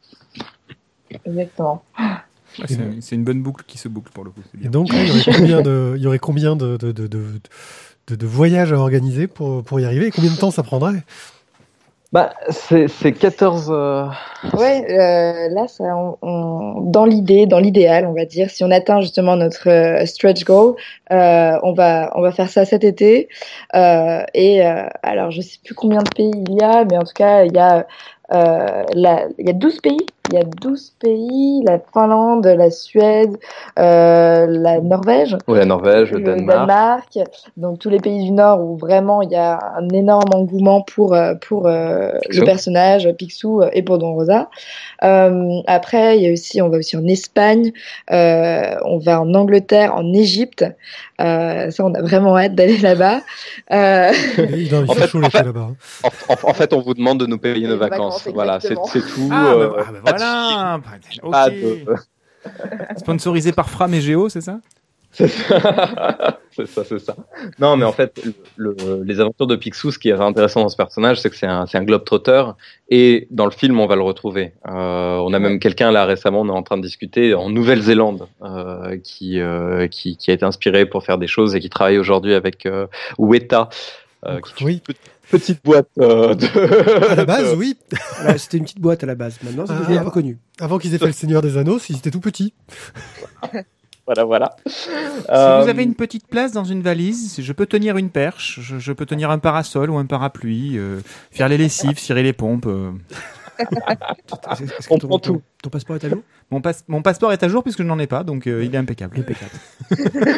Exactement. Ouais, c'est, c'est une bonne boucle qui se boucle pour le coup. C'est bien. Et donc, là, il y aurait combien de, il y aurait combien de, de, de, de, de, de voyages à organiser pour, pour y arriver, et combien de temps ça prendrait ? Bah, c'est, c'est quatorze... Euh... Ouais, euh, là, ça, on, on, dans l'idée, dans l'idéal, on va dire, si on atteint justement notre euh, stretch goal, euh, on va, on va faire ça cet été. Euh, et euh, alors, je sais plus combien de pays il y a, mais en tout cas, il y a, euh, la, il y a douze pays. Il y a douze pays, la Finlande, la Suède, euh, la Norvège. Oui, la Norvège, le, le Danemark. Danemark, donc tous les pays du Nord où vraiment il y a un énorme engouement pour pour euh, le personnage Picsou et pour Don Rosa. Euh, après, il y a aussi, on va aussi en Espagne, euh, on va en Angleterre, en Égypte. Euh, ça, on a vraiment hâte d'aller là-bas. Euh... Il doit faire chaud l'été là-bas. En, en, en fait, on vous demande de nous payer nos vacances. vacances voilà, c'est, c'est tout. Ah, euh, bah, bah, voilà. Pas Okay. de... Sponsorisé par Fram et Géo, c'est ça ? C'est ça, c'est ça, c'est ça. Non, mais en fait, le, le, les aventures de Picsou, ce qui est intéressant dans ce personnage, c'est que c'est un, c'est un globe-trotter, et dans le film, on va le retrouver. Euh, on a même quelqu'un là récemment, on est en train de discuter en Nouvelle-Zélande, euh, qui, euh, qui, qui a été inspiré pour faire des choses et qui travaille aujourd'hui avec euh, Weta. Euh, qui oui. Petite boîte euh, de... À la base, oui. Voilà, c'était une petite boîte à la base. Maintenant, c'est devenu Ah, un peu connu. Avant qu'ils aient fait le Seigneur des Anneaux, ils étaient tout petits. Voilà, voilà. Si Euh, vous avez une petite place dans une valise, je peux tenir une perche, je, je peux tenir un parasol ou un parapluie, euh, faire les lessives, cirer les pompes. Euh. Est-ce que On ton, prend ton- tout. Ton passeport est à jour ? Mon, passe- mon passeport est à jour puisque je n'en ai pas, donc euh, il est impeccable. Impeccable.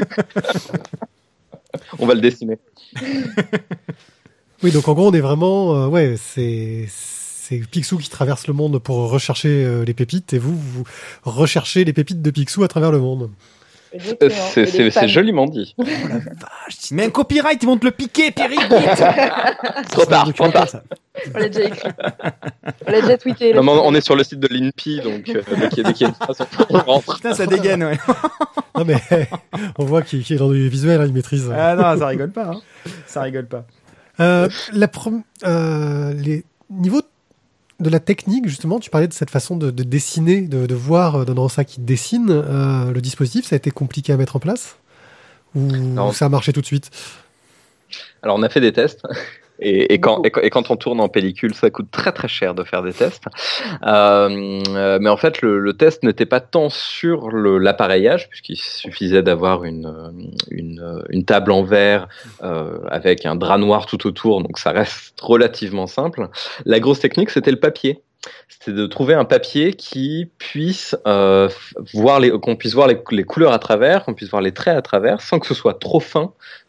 On va le dessiner. Oui, donc en gros, on est vraiment, euh, ouais, c'est c'est Picsou qui traverse le monde pour rechercher euh, les pépites, et vous, vous recherchez les pépites de Picsou à travers le monde. Euh, C'est, c'est, c'est joliment dit. Mais un copyright, ils vont te le piquer, Pierre. Trop tard, trop tard. Ça. On l'a déjà écrit. On l'a déjà tweeté. Non, mais on est sur le site de l'I N P I, donc euh, dès qu'il y a, dès qu'il y a une phrase, on rentre. Putain, ça dégaine, ouais. Non mais on voit qu'il, qu'il est dans du visuel, hein, il maîtrise. Ah non, ça rigole pas. Hein. Ça rigole pas. Euh, la prom- euh, les niveaux de la technique, justement, tu parlais de cette façon de, de dessiner, de, de voir Don Rosa qui dessine. Euh, le dispositif, ça a été compliqué à mettre en place, ou Non. ça a marché tout de suite? Alors, on a fait des tests. Et, et, quand, et, quand- et quand on tourne en pellicule, ça coûte très très cher de faire des tests. Euh, euh, mais en fait, le, le test n'était pas tant sur le, l'appareillage, puisqu'il suffisait d'avoir une, euh, une, euh, une table en verre euh, avec un drap noir tout autour, donc ça reste relativement simple. La grosse technique, c'était le papier. C'était de trouver un papier qui puisse euh, voir les, qu'on puisse voir les, les couleurs à travers, qu'on puisse voir les traits à travers, sans que ce soit trop fin,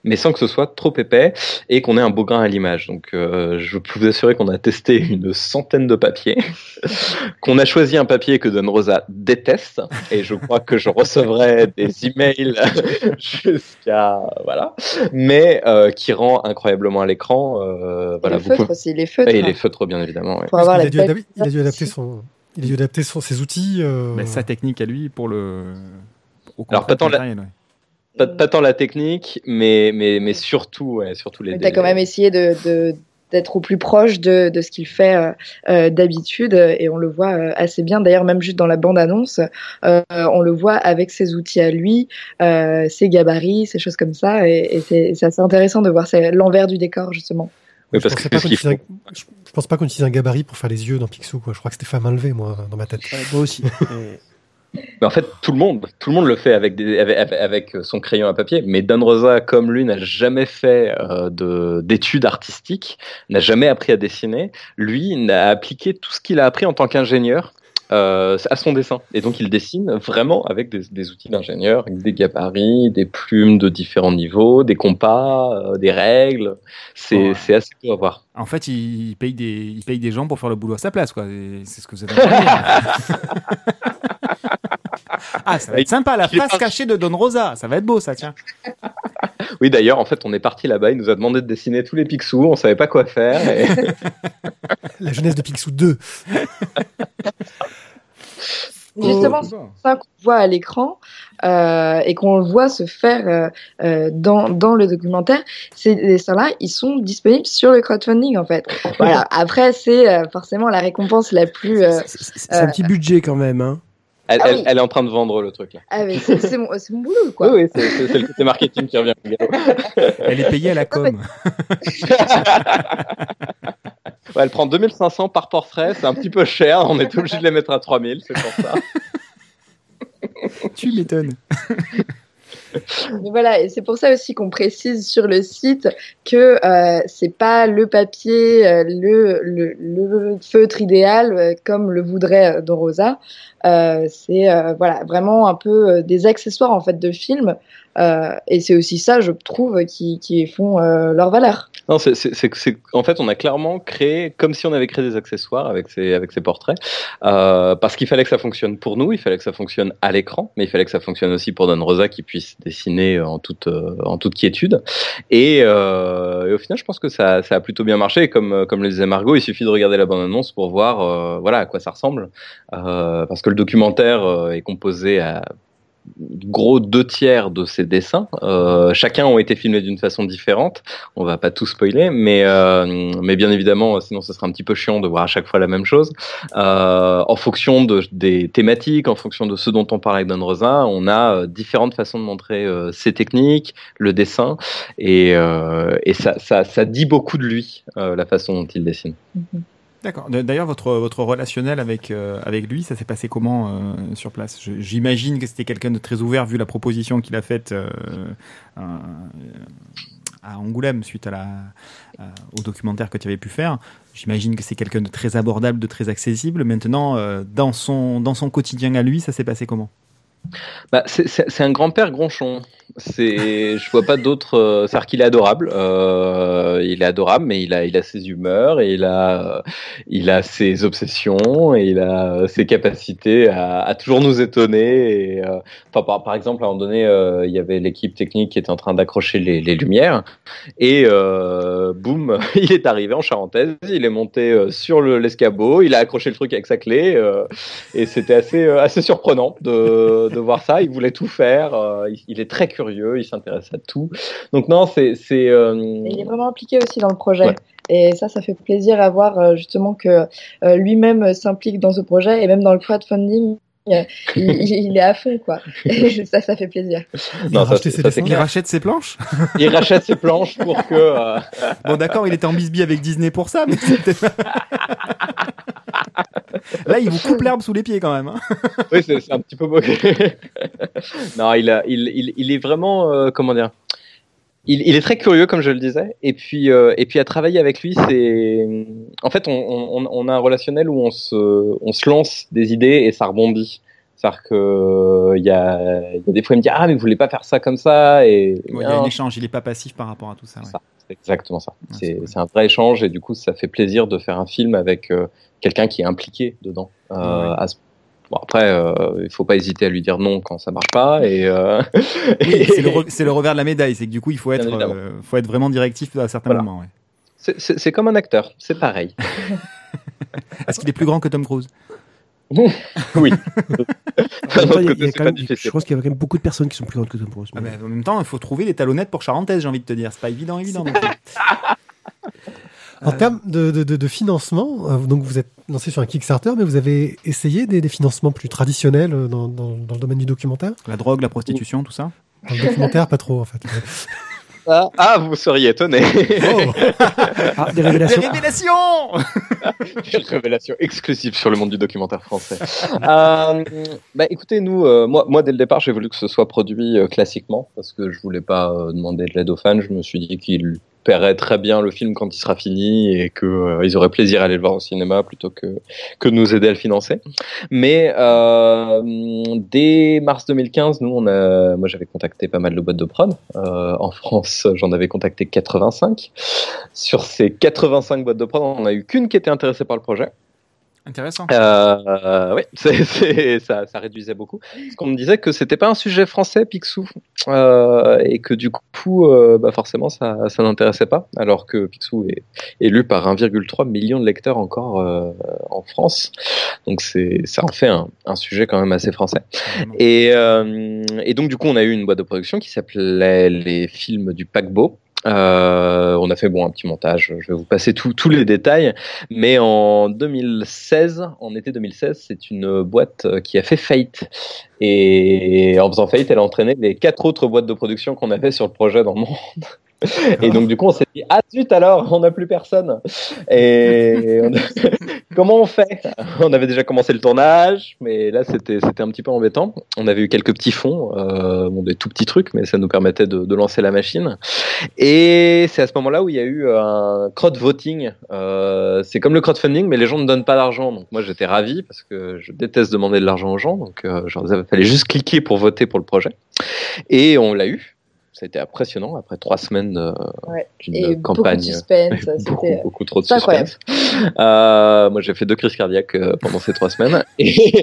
mais sans que ce soit trop épais et qu'on ait un beau grain à l'image. Donc, euh, je peux vous assurer qu'on a testé une centaine de papiers, qu'on a choisi un papier que Don Rosa déteste, et je crois que je recevrai des emails jusqu'à voilà, mais euh, qui rend incroyablement à l'écran. Euh, Et voilà, les vous feutres pouvez... aussi, les feutres. Et les feutres, bien évidemment. Ouais. Pour avoir il, la a dû belle- adap- il a dû adapter son, il a dû adapter son, ses outils. euh, Mais sa technique à lui pour le. Au Alors, contraire pas tant du la- matériel, ouais. Pas, pas tant la technique, mais mais mais surtout, ouais, surtout les. Mais t'as délais. quand même essayé de, de d'être au plus proche de, de ce qu'il fait euh, euh, d'habitude, et on le voit euh, assez bien. D'ailleurs, même juste dans la bande-annonce, euh, on le voit avec ses outils à lui, euh, ses gabarits, ces choses comme ça, et, et c'est, c'est assez intéressant de voir c'est l'envers du décor justement. Oui, je, parce pensais que pas ce qu'on qu'il utilise faut. un, je, je pense pas qu'on utilise un gabarit pour faire les yeux dans Picsou, quoi. Je crois que c'était fait à main levée, moi, dans ma tête. Ouais, moi aussi. Et- Mais en fait, tout le monde, tout le monde le fait avec, des, avec, avec son crayon à papier. Mais Don Rosa, comme lui, n'a jamais fait euh, de, d'études artistiques, n'a jamais appris à dessiner. Lui, n'a appliqué tout ce qu'il a appris en tant qu'ingénieur euh, à son dessin. Et donc, il dessine vraiment avec des, des outils d'ingénieur, avec des gabarits, des plumes de différents niveaux, des compas, euh, des règles. C'est, Ouais. c'est assez beau à voir. En fait, il paye, des, il paye des gens pour faire le boulot à sa place, quoi. Et c'est ce que vous avez entendu. Ah, ça va être sympa, la Il est face pas- cachée de Don Rosa. Ça va être beau, ça, tiens. Oui, d'ailleurs, en fait, on est parti là-bas. Il nous a demandé de dessiner tous les Picsou. On savait pas quoi faire. Et... La jeunesse de Picsou deux. Justement, Oh, c'est ça qu'on voit à l'écran euh, et qu'on le voit se faire euh, euh, dans, dans le documentaire. Ces dessins-là, ils sont disponibles sur le crowdfunding en fait. Voilà. Après, c'est euh, forcément la récompense la plus. Euh... C'est c'est- c'est un petit budget quand même. Hein. Elle, Ah elle, oui. elle est en train de vendre le truc là. Ah, mais c'est, c'est, mon, c'est mon boulot quoi. Oui, oui, c'est, c'est, c'est le côté marketing qui revient. au galop. Elle est payée à la com. Ouais, elle prend deux mille cinq cents par portrait, c'est un petit peu cher, on est obligé de les mettre à trois mille, c'est pour ça. Tu m'étonnes. Mais voilà, et c'est pour ça aussi qu'on précise sur le site que euh, c'est pas le papier, euh, le, le, le feutre idéal euh, comme le voudrait euh, Don Rosa. Euh, c'est euh, voilà vraiment un peu euh, des accessoires en fait de film. Euh, et c'est aussi ça, je trouve, qui, qui font euh, leur valeur. Non, c'est, c'est, c'est, c'est, en fait, on a clairement créé, comme si on avait créé des accessoires avec ces, avec ces portraits, euh, parce qu'il fallait que ça fonctionne pour nous, il fallait que ça fonctionne à l'écran, mais il fallait que ça fonctionne aussi pour Don Rosa qui puisse dessiner en toute, euh, en toute quiétude. Et, euh, et au final, je pense que ça, ça a plutôt bien marché. Et comme, comme le disait Margot, il suffit de regarder la bande-annonce pour voir, euh, voilà, à quoi ça ressemble, euh, parce que le documentaire euh, est composé à gros deux tiers de ces dessins. Euh, chacun ont été filmés d'une façon différente. On va pas tout spoiler, mais euh, mais bien évidemment, sinon ce serait un petit peu chiant de voir à chaque fois la même chose. Euh, en fonction de des thématiques, en fonction de ce dont on parle avec Don Rosa, on a euh, différentes façons de montrer euh, ses techniques, le dessin, et euh, et ça ça ça dit beaucoup de lui, euh, la façon dont il dessine. Mm-hmm. D'accord. D'ailleurs, votre, votre relationnel avec, euh, avec lui, ça s'est passé comment euh, sur place? Je, J'imagine que c'était quelqu'un de très ouvert vu la proposition qu'il a faite euh, euh, à Angoulême suite à la, euh, au documentaire que tu avais pu faire. J'imagine que c'est quelqu'un de très abordable, de très accessible. Maintenant, euh, dans, son, dans son quotidien à lui, ça s'est passé comment? Bah, c'est, c'est, c'est un grand-père gronchon. C'est, je vois pas d'autre. Euh, c'est-à-dire qu'il est adorable. Euh, il est adorable, mais il a, il a ses humeurs et il a, il a ses obsessions et il a ses capacités à, à toujours nous étonner. Et, euh, enfin, par, par exemple, à un moment donné, euh, il y avait l'équipe technique qui était en train d'accrocher les, les lumières et euh, boum, il est arrivé en charentaise. Il est monté euh, sur le, l'escabeau. Il a accroché le truc avec sa clé euh, et c'était assez, euh, assez surprenant de, de voir ça. Il voulait tout faire. Euh, il, il est très curieux. Il s'intéresse à tout. Donc non, c'est c'est. Euh... Il est vraiment impliqué aussi dans le projet. Ouais. Et ça, ça fait plaisir à voir euh, justement que euh, lui-même s'implique dans ce projet et même dans le crowdfunding. Euh, il, il est à fond, quoi. Et ça, ça fait plaisir. Non, ça, racheté ça, ses ça, c'est dessins. Il clair. rachète ses planches? Il rachète ses planches pour que. Euh... Bon, d'accord, il était en bisbille avec Disney pour ça, mais c'est peut-être... Là, il vous coupe l'herbe sous les pieds quand même. Hein. Oui, c'est, c'est un petit peu moqué. Non, il, a, il, il, il est vraiment, euh, comment dire, il, il est très curieux, comme je le disais. Et puis, euh, et puis à travailler avec lui, c'est, en fait, on, on, on a un relationnel où on se, on se lance des idées et ça rebondit. C'est-à-dire que il y a, y a des fois il me dit ah mais vous voulez pas faire ça comme ça et Il ouais, y a un échange, il est pas passif par rapport à tout ça. Ouais. ça c'est exactement ça. Ouais, c'est c'est, cool. c'est un vrai échange et du coup ça fait plaisir de faire un film avec euh, quelqu'un qui est impliqué dedans. Euh, ouais. à ce... Bon après euh, il faut pas hésiter à lui dire non quand ça marche pas et, euh... oui, c'est, le re- c'est le revers de la médaille, c'est que du coup il faut être, euh, faut être vraiment directif à certains voilà. moments. Ouais. C'est, c'est, c'est comme un acteur, c'est pareil. Est-ce qu'il est plus grand que Tom Cruise? Oui. Temps, y a, y a même, je pense qu'il y a quand même beaucoup de personnes qui sont plus grandes que Tom Cruise. Ah ben, en même temps, il faut trouver les talonnettes pour Charentaise, j'ai envie de te dire. C'est pas évident, évident. Non plus. En euh... termes de, de, de, de financement, euh, donc vous êtes lancé sur un Kickstarter, mais vous avez essayé des, des financements plus traditionnels dans, dans, dans le domaine du documentaire? La drogue, la prostitution, tout ça? Dans le documentaire, pas trop en fait. Ah, ah, vous seriez étonné. Oh. Ah, des révélations. Des révélations. Des révélations exclusives sur le monde du documentaire français. euh, bah, écoutez, nous, euh, moi, moi, dès le départ, j'ai voulu que ce soit produit euh, classiquement parce que je voulais pas euh, demander de l'aide aux fans. Je me suis dit qu'il paierait très bien le film quand il sera fini et que euh, ils auraient plaisir à aller le voir au cinéma plutôt que que de nous aider à le financer. Mais euh, dès mars deux mille quinze, nous, on a, moi, j'avais contacté pas mal de boîtes de prod euh, en France. J'en avais contacté quatre-vingt-cinq. Sur ces quatre-vingt-cinq boîtes de prod, on n'a eu qu'une qui était intéressée par le projet. Intéressant. Euh, euh, oui, c'est, c'est, ça, ça réduisait beaucoup. Parce qu'on me disait que c'était pas un sujet français, Picsou, euh, et que du coup, euh, bah forcément, ça, ça n'intéressait pas. Alors que Picsou est, est lu par un virgule trois million de lecteurs encore euh, en France. Donc c'est, ça en fait un, un sujet quand même assez français. Et, euh, et donc du coup, on a eu une boîte de production qui s'appelait Les Films du Paquebot. Euh, on a fait bon un petit montage. Je vais vous passer tous tous les détails. Mais en deux mille seize, en été deux mille seize, c'est une boîte qui a fait faillite. Et en faisant faillite, elle a entraîné les quatre autres boîtes de production qu'on avait sur le projet dans le monde. Et donc du coup on s'est dit ah zut alors on n'a plus personne et on a... comment on fait? On avait déjà commencé le tournage mais là c'était c'était un petit peu embêtant. On avait eu quelques petits fonds, euh, bon, des tout petits trucs mais ça nous permettait de, de lancer la machine et c'est à ce moment-là où il y a eu un crowdvoting. Euh, c'est comme le crowdfunding mais les gens ne donnent pas d'argent donc moi j'étais ravi parce que je déteste demander de l'argent aux gens donc euh, genre, il fallait juste cliquer pour voter pour le projet et on l'a eu. Ça a été impressionnant après trois semaines de, ouais. d'une et campagne. Beaucoup de suspense. beaucoup, c'était... beaucoup trop de suspense. Euh, moi, j'ai fait deux crises cardiaques euh, pendant ces trois semaines. Et,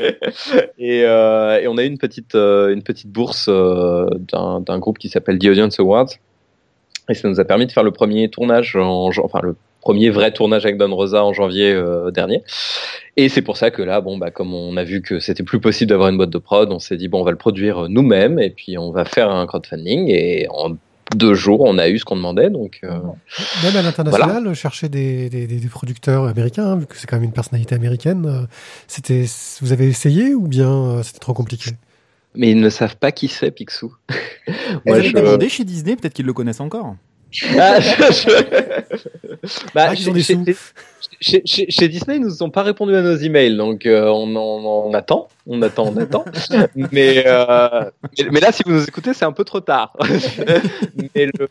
et, euh, et on a eu une petite, euh, une petite bourse euh, d'un, d'un groupe qui s'appelle The Audience Awards. Et ça nous a permis de faire le premier tournage, en, enfin le premier vrai tournage avec Don Rosa en janvier euh, dernier. Et c'est pour ça que là, bon, bah, comme on a vu que c'était plus possible d'avoir une boîte de prod, on s'est dit, bon, on va le produire nous-mêmes et puis on va faire un crowdfunding. Et en deux jours, on a eu ce qu'on demandait. Donc, euh, même à l'international, voilà. Chercher des, des, des producteurs américains, hein, vu que c'est quand même une personnalité américaine. Euh, c'était, vous avez essayé ou bien euh, c'était trop compliqué? Mais ils ne savent pas qui c'est, Picsou. Moi, je vais demander chez Disney, peut-être qu'ils le connaissent encore. Ah, je, je... Bah, ah, chez, chez, chez, chez, chez Disney, ils nous ont pas répondu à nos emails, donc euh, on, on, on attend, on attend, on attend. mais, euh, mais, mais là, si vous nous écoutez, c'est un peu trop tard. mais le,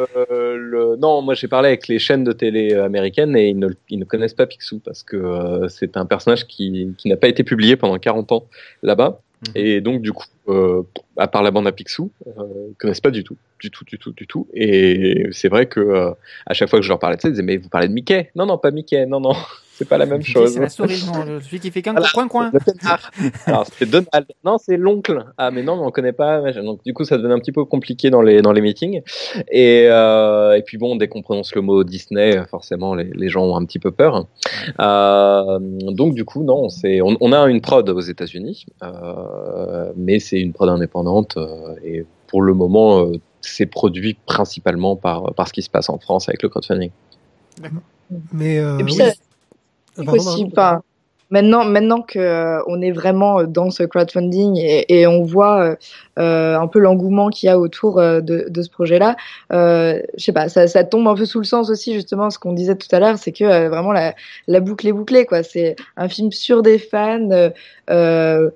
le, non, moi j'ai parlé avec les chaînes de télé américaines et ils ne, ils ne connaissent pas Picsou parce que euh, c'est un personnage qui, qui n'a pas été publié pendant quarante ans là-bas. Mmh. Et donc du coup, euh, à part la bande à Picsou, euh, ils connaissent pas du tout, du tout, du tout, du tout. Et c'est vrai que euh, à chaque fois que je leur parlais de ça, ils disaient mais vous parlez de Mickey? Non, non, pas Mickey, non, non, c'est pas la même Mickey, chose. C'est la souris, non, celui qui fait qu'un voilà, coin coin. Alors c'est Donald, non, c'est l'oncle. Ah mais non, mais on connaît pas. Donc du coup, ça devenait un petit peu compliqué dans les dans les meetings. Et euh, et puis bon, dès qu'on prononce le mot Disney, forcément les les gens ont un petit peu peur. Euh, donc du coup, non, c'est on, on a une prod aux États-Unis, euh, mais c'est une prod indépendante euh, et pour le moment, euh, c'est produit principalement par par ce qui se passe en France avec le crowdfunding. D'accord. Mais euh, et puis oui. ça, c'est possible. Enfin, maintenant, maintenant que euh, on est vraiment dans ce crowdfunding et, et on voit euh, un peu l'engouement qu'il y a autour euh, de, de ce projet-là, euh, je sais pas, ça, ça tombe un peu sous le sens aussi justement ce qu'on disait tout à l'heure, c'est que euh, vraiment la, la boucle est bouclée, quoi. C'est un film sur des fans euh, euh,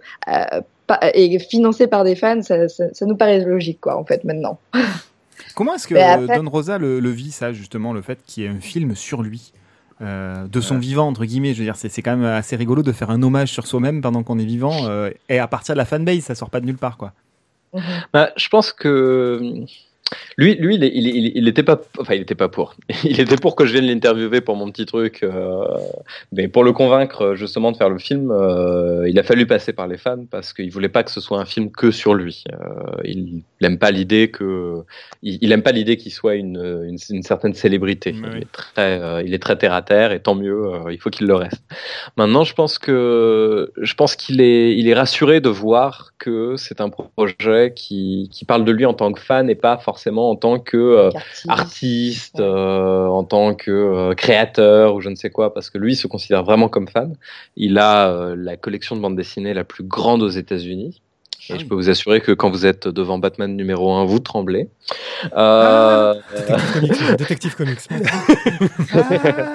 et financé par des fans, ça, ça, ça nous paraît logique, quoi, en fait, maintenant. Comment est-ce que après... Don Rosa le, le vit ça justement, le fait qu'il y ait un film sur lui? euh, de son vivant entre guillemets. Je veux dire, c'est, c'est quand même assez rigolo de faire un hommage sur soi-même pendant qu'on est vivant euh, et à partir de la fanbase, ça sort pas de nulle part, quoi. Bah, je pense que lui, lui, il, il, il, il était pas, enfin, il était pas pour. Il était pour que je vienne l'interviewer pour mon petit truc, euh, mais pour le convaincre justement de faire le film, euh, il a fallu passer par les fans parce qu'il voulait pas que ce soit un film que sur lui. Euh, il n'aime pas l'idée que, il, il aime pas l'idée qu'il soit une, une, une certaine célébrité. Oui. Il est très, euh, il est très terre à terre et tant mieux. Euh, il faut qu'il le reste. Maintenant, je pense que, je pense qu'il est, il est rassuré de voir que c'est un projet qui, qui parle de lui en tant que fan et pas forcément en tant que euh, Artiste. artiste, Ouais. euh, en tant que euh, créateur ou je ne sais quoi, parce que lui il se considère vraiment comme fan. Il a euh, la collection de bandes dessinées la plus grande aux États-Unis. Et Ah je oui. peux vous assurer que quand vous êtes devant Batman numéro un, vous tremblez. Ah. Euh, Détective Comics. Détective Comics.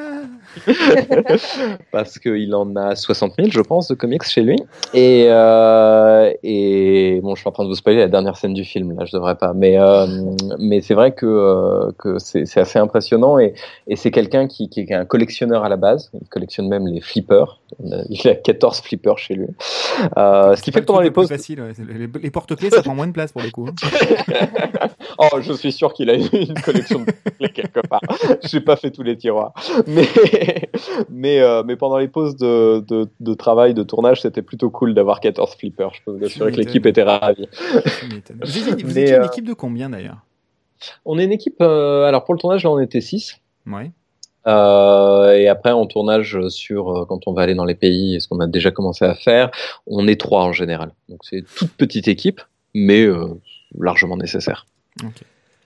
parce qu'il en a soixante mille, je pense, de comics chez lui. Et, euh, et bon, je suis en train de vous spoiler la dernière scène du film, là, je devrais pas. Mais, euh, mais c'est vrai que, euh, que c'est, c'est assez impressionnant et, et c'est quelqu'un qui, qui est un collectionneur à la base. Il collectionne même les flippers. Il a quatorze flippers chez lui. Euh, ce qui fait que pendant les pauses. Facile, ouais. Les, les porte-clés, ça prend moins de place pour le coup. Oh, je suis sûr qu'il a une collection de clés quelque part. J'ai pas fait tous les tiroirs, mais mais euh, mais pendant les pauses de, de de travail, de tournage, c'était plutôt cool d'avoir quatorze flippers. Je peux vous assurer que l'équipe était ravie. Vous étiez, vous Mais, étiez une euh, équipe de combien d'ailleurs? On est une équipe. Euh, alors pour le tournage, là, on était six. Ouais. Euh, et après, en tournage sur euh, quand on va aller dans les pays, et ce qu'on a déjà commencé à faire, on est trois en général. Donc c'est une toute petite équipe, mais euh, largement nécessaire. Ok.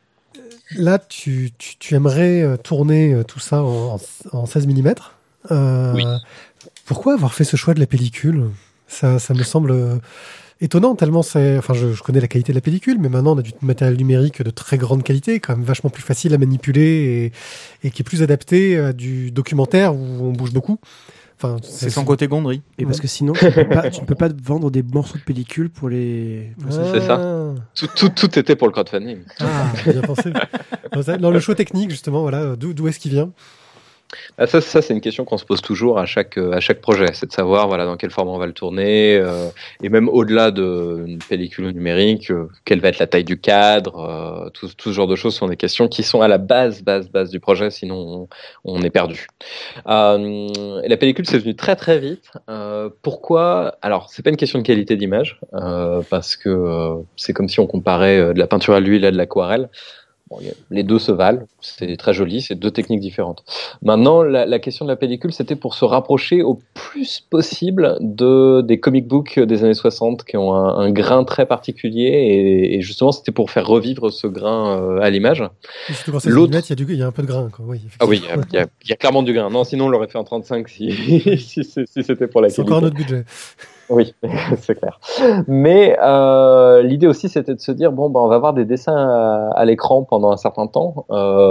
Là, tu, tu, tu aimerais euh, tourner euh, tout ça en, en seize millimètres. Euh, Oui. Pourquoi avoir fait ce choix de la pellicule? Ça, ça me semble euh, étonnant, tellement c'est. Enfin, je, je connais la qualité de la pellicule, mais maintenant on a du matériel numérique de très grande qualité, quand même vachement plus facile à manipuler et, et qui est plus adapté à du documentaire où on bouge beaucoup. Enfin, C'est son côté gondry. Et parce que sinon, tu ne peux pas, tu ne peux pas vendre des morceaux de pellicule pour les. pour ces- C'est ça. Tout, tout, tout était pour le crowdfunding. Ah, bien pensé. Dans ça- dans le choix technique, justement, voilà, d'où, d'où est-ce qu'il vient? Ah, ça, ça c'est une question qu'on se pose toujours à chaque à chaque projet, c'est de savoir voilà dans quel format on va le tourner euh, et même au-delà d'une pellicule numérique, euh, quelle va être la taille du cadre, euh, tout, tout ce genre de choses sont des questions qui sont à la base base base du projet, sinon on, on est perdu. Euh, et la pellicule c'est venu très très vite. Euh, pourquoi? Alors c'est pas une question de qualité d'image euh, parce que euh, c'est comme si on comparait euh, de la peinture à l'huile à de l'aquarelle. Bon, les deux se valent, c'est très joli, c'est deux techniques différentes. Maintenant, la, la question de la pellicule, c'était pour se rapprocher au plus possible de, des comic books des années soixante qui ont un, un grain très particulier et, et justement, c'était pour faire revivre ce grain euh, à l'image. Et surtout quand c'est L'autre- millimètres, il y, a du- il y a un peu de grain. Quoi. Oui, Ah oui, effectivement. il y, a, il y a clairement du grain. Non, sinon, on l'aurait fait en trente-cinq si, si, si, si c'était pour la C'est qualité. encore un autre budget. Oui, c'est clair. Mais euh, l'idée aussi, c'était de se dire bon, bah, on va avoir des dessins à, à l'écran pendant un certain temps.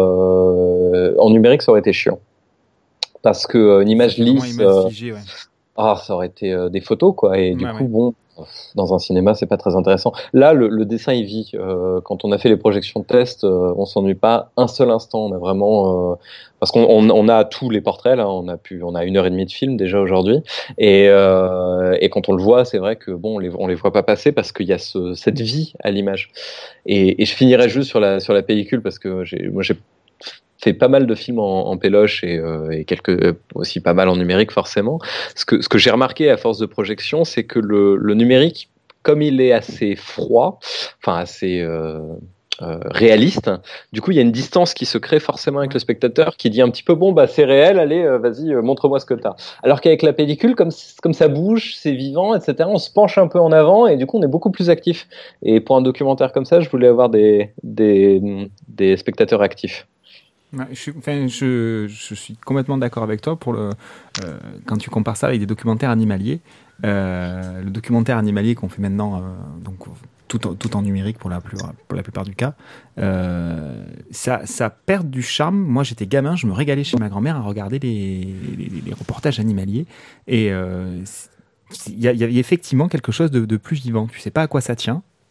Euh, en numérique, ça aurait été chiant parce que euh, une image Vraiment lisse, image euh, figée, ouais. ah, ça aurait été euh, des photos, quoi. Et du Ouais, coup, ouais. bon, dans un cinéma, c'est pas très intéressant. Là, le, le dessin, il vit. Euh, quand on a fait les projections de test, euh, on s'ennuie pas un seul instant. On a vraiment, euh, parce qu'on on, on a tous les portraits là. On a pu, on a une heure et demie de film déjà aujourd'hui. Et, euh, et quand on le voit, c'est vrai que bon, on les, on les voit pas passer parce qu'il y a ce, cette vie à l'image. Et, et je finirai juste sur la sur la pellicule parce que j'ai, moi, j'ai fait pas mal de films en, en péloche et, euh, et quelques aussi pas mal en numérique forcément. Ce que ce que j'ai remarqué à force de projection, c'est que le, le numérique, comme il est assez froid, enfin assez euh, euh, réaliste, du coup il y a une distance qui se crée forcément avec le spectateur qui dit un petit peu bon bah c'est réel, allez euh, vas-y euh, montre-moi ce que t'as. Alors qu'avec la pellicule, comme comme ça bouge, c'est vivant, et cetera. On se penche un peu en avant et du coup on est beaucoup plus actif. Et pour un documentaire comme ça, je voulais avoir des des des spectateurs actifs. Ouais, je, suis, enfin, je, je suis complètement d'accord avec toi pour le, euh, quand tu compares ça avec des documentaires animaliers. Euh, le documentaire animalier qu'on fait maintenant, euh, donc tout en, tout en numérique pour la, plus, pour la plupart du cas, euh, ça, ça perd du charme. Moi, j'étais gamin, je me régalais chez ma grand-mère à regarder les, les, les reportages animaliers. Et il euh, y, y a effectivement quelque chose de, de plus vivant. Tu sais pas à quoi ça tient.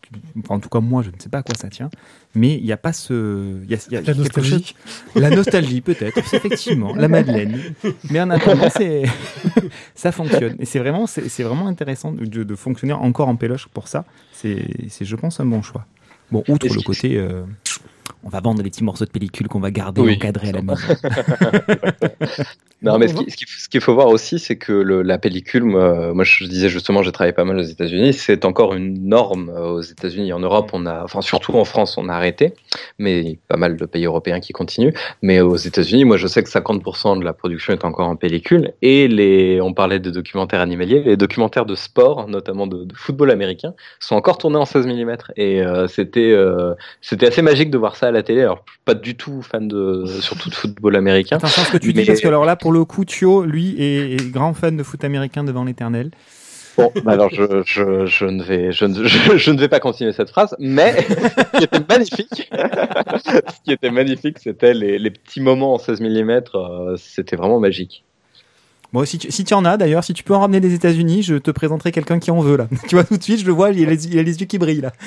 tu, enfin, en tout cas moi je ne sais pas à quoi ça tient, mais il n'y a pas ce, il y a, il y a La quelque nostalgie. chose- la nostalgie peut-être, effectivement, la Madeleine. Mais en attendant, c'est, ça fonctionne et c'est vraiment, c'est, c'est vraiment intéressant de, de fonctionner encore en péloche pour ça. C'est, c'est, je pense, un bon choix. Bon, outre Est-ce le qu'il- côté, euh, on va vendre des petits morceaux de pellicule qu'on va garder Oui. encadrés à la maison. Non, mais ce qui- ce qu'il ce qu'il faut voir aussi, c'est que le, la pellicule, moi, moi, je disais justement, j'ai travaillé pas mal aux États-Unis, c'est encore une norme euh, aux États-Unis. En Europe, on a, enfin surtout en France, on a arrêté, mais il y a pas mal de pays européens qui continuent. Mais aux États-Unis, moi, je sais que cinquante pour cent de la production est encore en pellicule. Et les, on parlait de documentaires animaliers, les documentaires de sport, notamment de, de football américain, sont encore tournés en seize millimètres. Et euh, c'était, euh, c'était assez magique de voir ça à la télé. Alors, je suis pas du tout fan de, surtout de football américain. Attention à ce que tu dis, Mais- parce que alors là, pour le coup, Thio, lui, est, est grand fan de foot américain devant l'éternel. Bon, bah alors je, je, je, ne vais, je, ne, je, je ne vais pas continuer cette phrase, mais ce qui était magnifique, ce qui était magnifique, c'était les, les petits moments en seize millimètres, euh, c'était vraiment magique. Bon, si tu, si tu en as d'ailleurs, si tu peux en ramener des États-Unis, je te présenterai quelqu'un qui en veut là. Tu vois, tout de suite, je le vois, il a les, il a les yeux qui brillent là.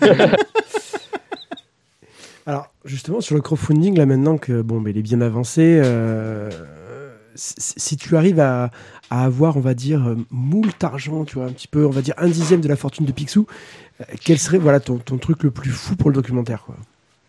Alors, justement, sur le crowdfunding, là, maintenant que, bon, mais il est bien avancé, euh, si, si tu arrives à, à avoir, on va dire, euh, moult argent, tu vois, un petit peu, on va dire, un dixième de la fortune de Picsou, euh, quel serait, voilà, ton, ton truc le plus fou pour le documentaire, quoi?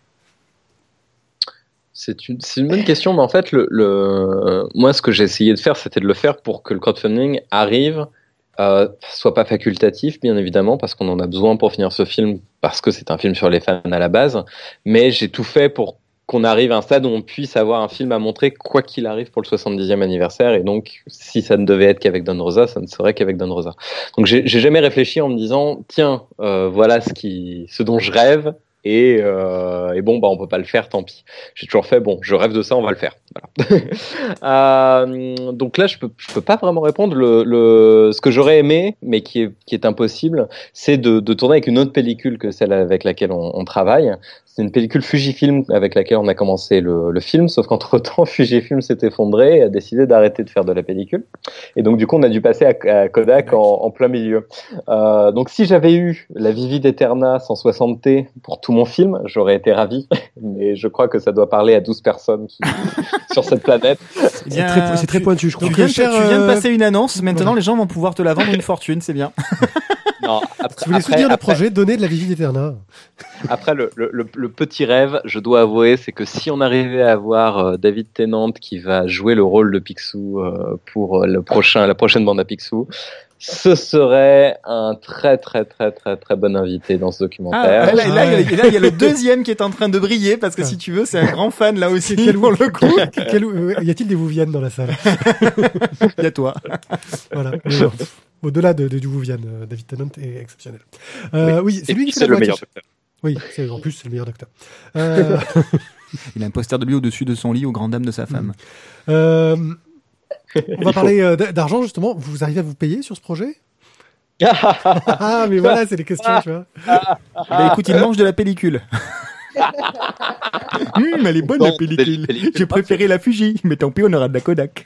C'est une, c'est une bonne question, mais en fait, le, le, moi, ce que j'ai essayé de faire, c'était de le faire pour que le crowdfunding arrive, euh, soit pas facultatif, bien évidemment, parce qu'on en a besoin pour finir ce film, parce que c'est un film sur les fans à la base, mais j'ai tout fait pour qu'on arrive à un stade où on puisse avoir un film à montrer quoi qu'il arrive pour le soixante-dixième anniversaire, et donc si ça ne devait être qu'avec Don Rosa, ça ne serait qu'avec Don Rosa. Donc j'ai, j'ai jamais réfléchi en me disant tiens, euh, voilà ce qui, ce dont je rêve. Et, euh, et bon, bah on peut pas le faire, tant pis. J'ai toujours fait bon, je rêve de ça, on va le faire. Voilà. euh, donc là, je peux, je peux pas vraiment répondre. Le, le, ce que j'aurais aimé, mais qui est, qui est impossible, c'est de, de tourner avec une autre pellicule que celle avec laquelle on, on travaille. C'est une pellicule Fujifilm avec laquelle on a commencé le, le film, sauf qu'entre temps, Fujifilm s'est effondré et a décidé d'arrêter de faire de la pellicule. Et donc du coup, on a dû passer à, à Kodak en, en plein milieu. Euh, donc si j'avais eu la Vivid Eterna cent soixante T pour tout mon film, j'aurais été ravi. Mais je crois que ça doit parler à douze personnes qui, sur cette planète. Eh bien, C'est très, c'est très tu- pointu, je Tu crois. viens, de- cher, tu viens de euh, passer une annonce, maintenant voilà. les gens vont pouvoir te la vendre une fortune, c'est bien. Non, après, Si vous voulez après- soutenir le après- projet, donnez de la Vivid Eterna. Après, le, le, le, le petit rêve, je dois avouer, c'est que si on arrivait à avoir euh, David Tennant qui va jouer le rôle de Picsou euh, pour euh, le prochain, la prochaine bande à Picsou, ce serait un très très très très très bon invité dans ce Ah, documentaire. là, là, il y a- là, il y a le deuxième qui est en train de briller parce que si tu veux, c'est un grand fan là aussi. Quel- Pour le coup, Quel- euh, y a-t-il des Wouvian dans la salle? il y a toi. Voilà. Mais bon, au-delà de, de, du Wouvian, euh, David Tennant est exceptionnel. Euh, oui, c'est Et lui puis, qui fait c'est la le voix meilleur qui- docteur. Oui, c'est, en plus, c'est le meilleur docteur. Euh, Il a un poster de lui au-dessus de son lit aux grandes dames de sa femme. euh, on Il va faut- parler euh, d- d'argent, justement. Vous arrivez à vous payer sur ce projet? Ah, mais voilà, c'est les questions, tu vois. Bah écoute, il mange de la pellicule. Hum, elle est bonne la Bon, pellicule. des pellicules. J'ai préféré la Fuji, mais tant pis, on aura de la Kodak.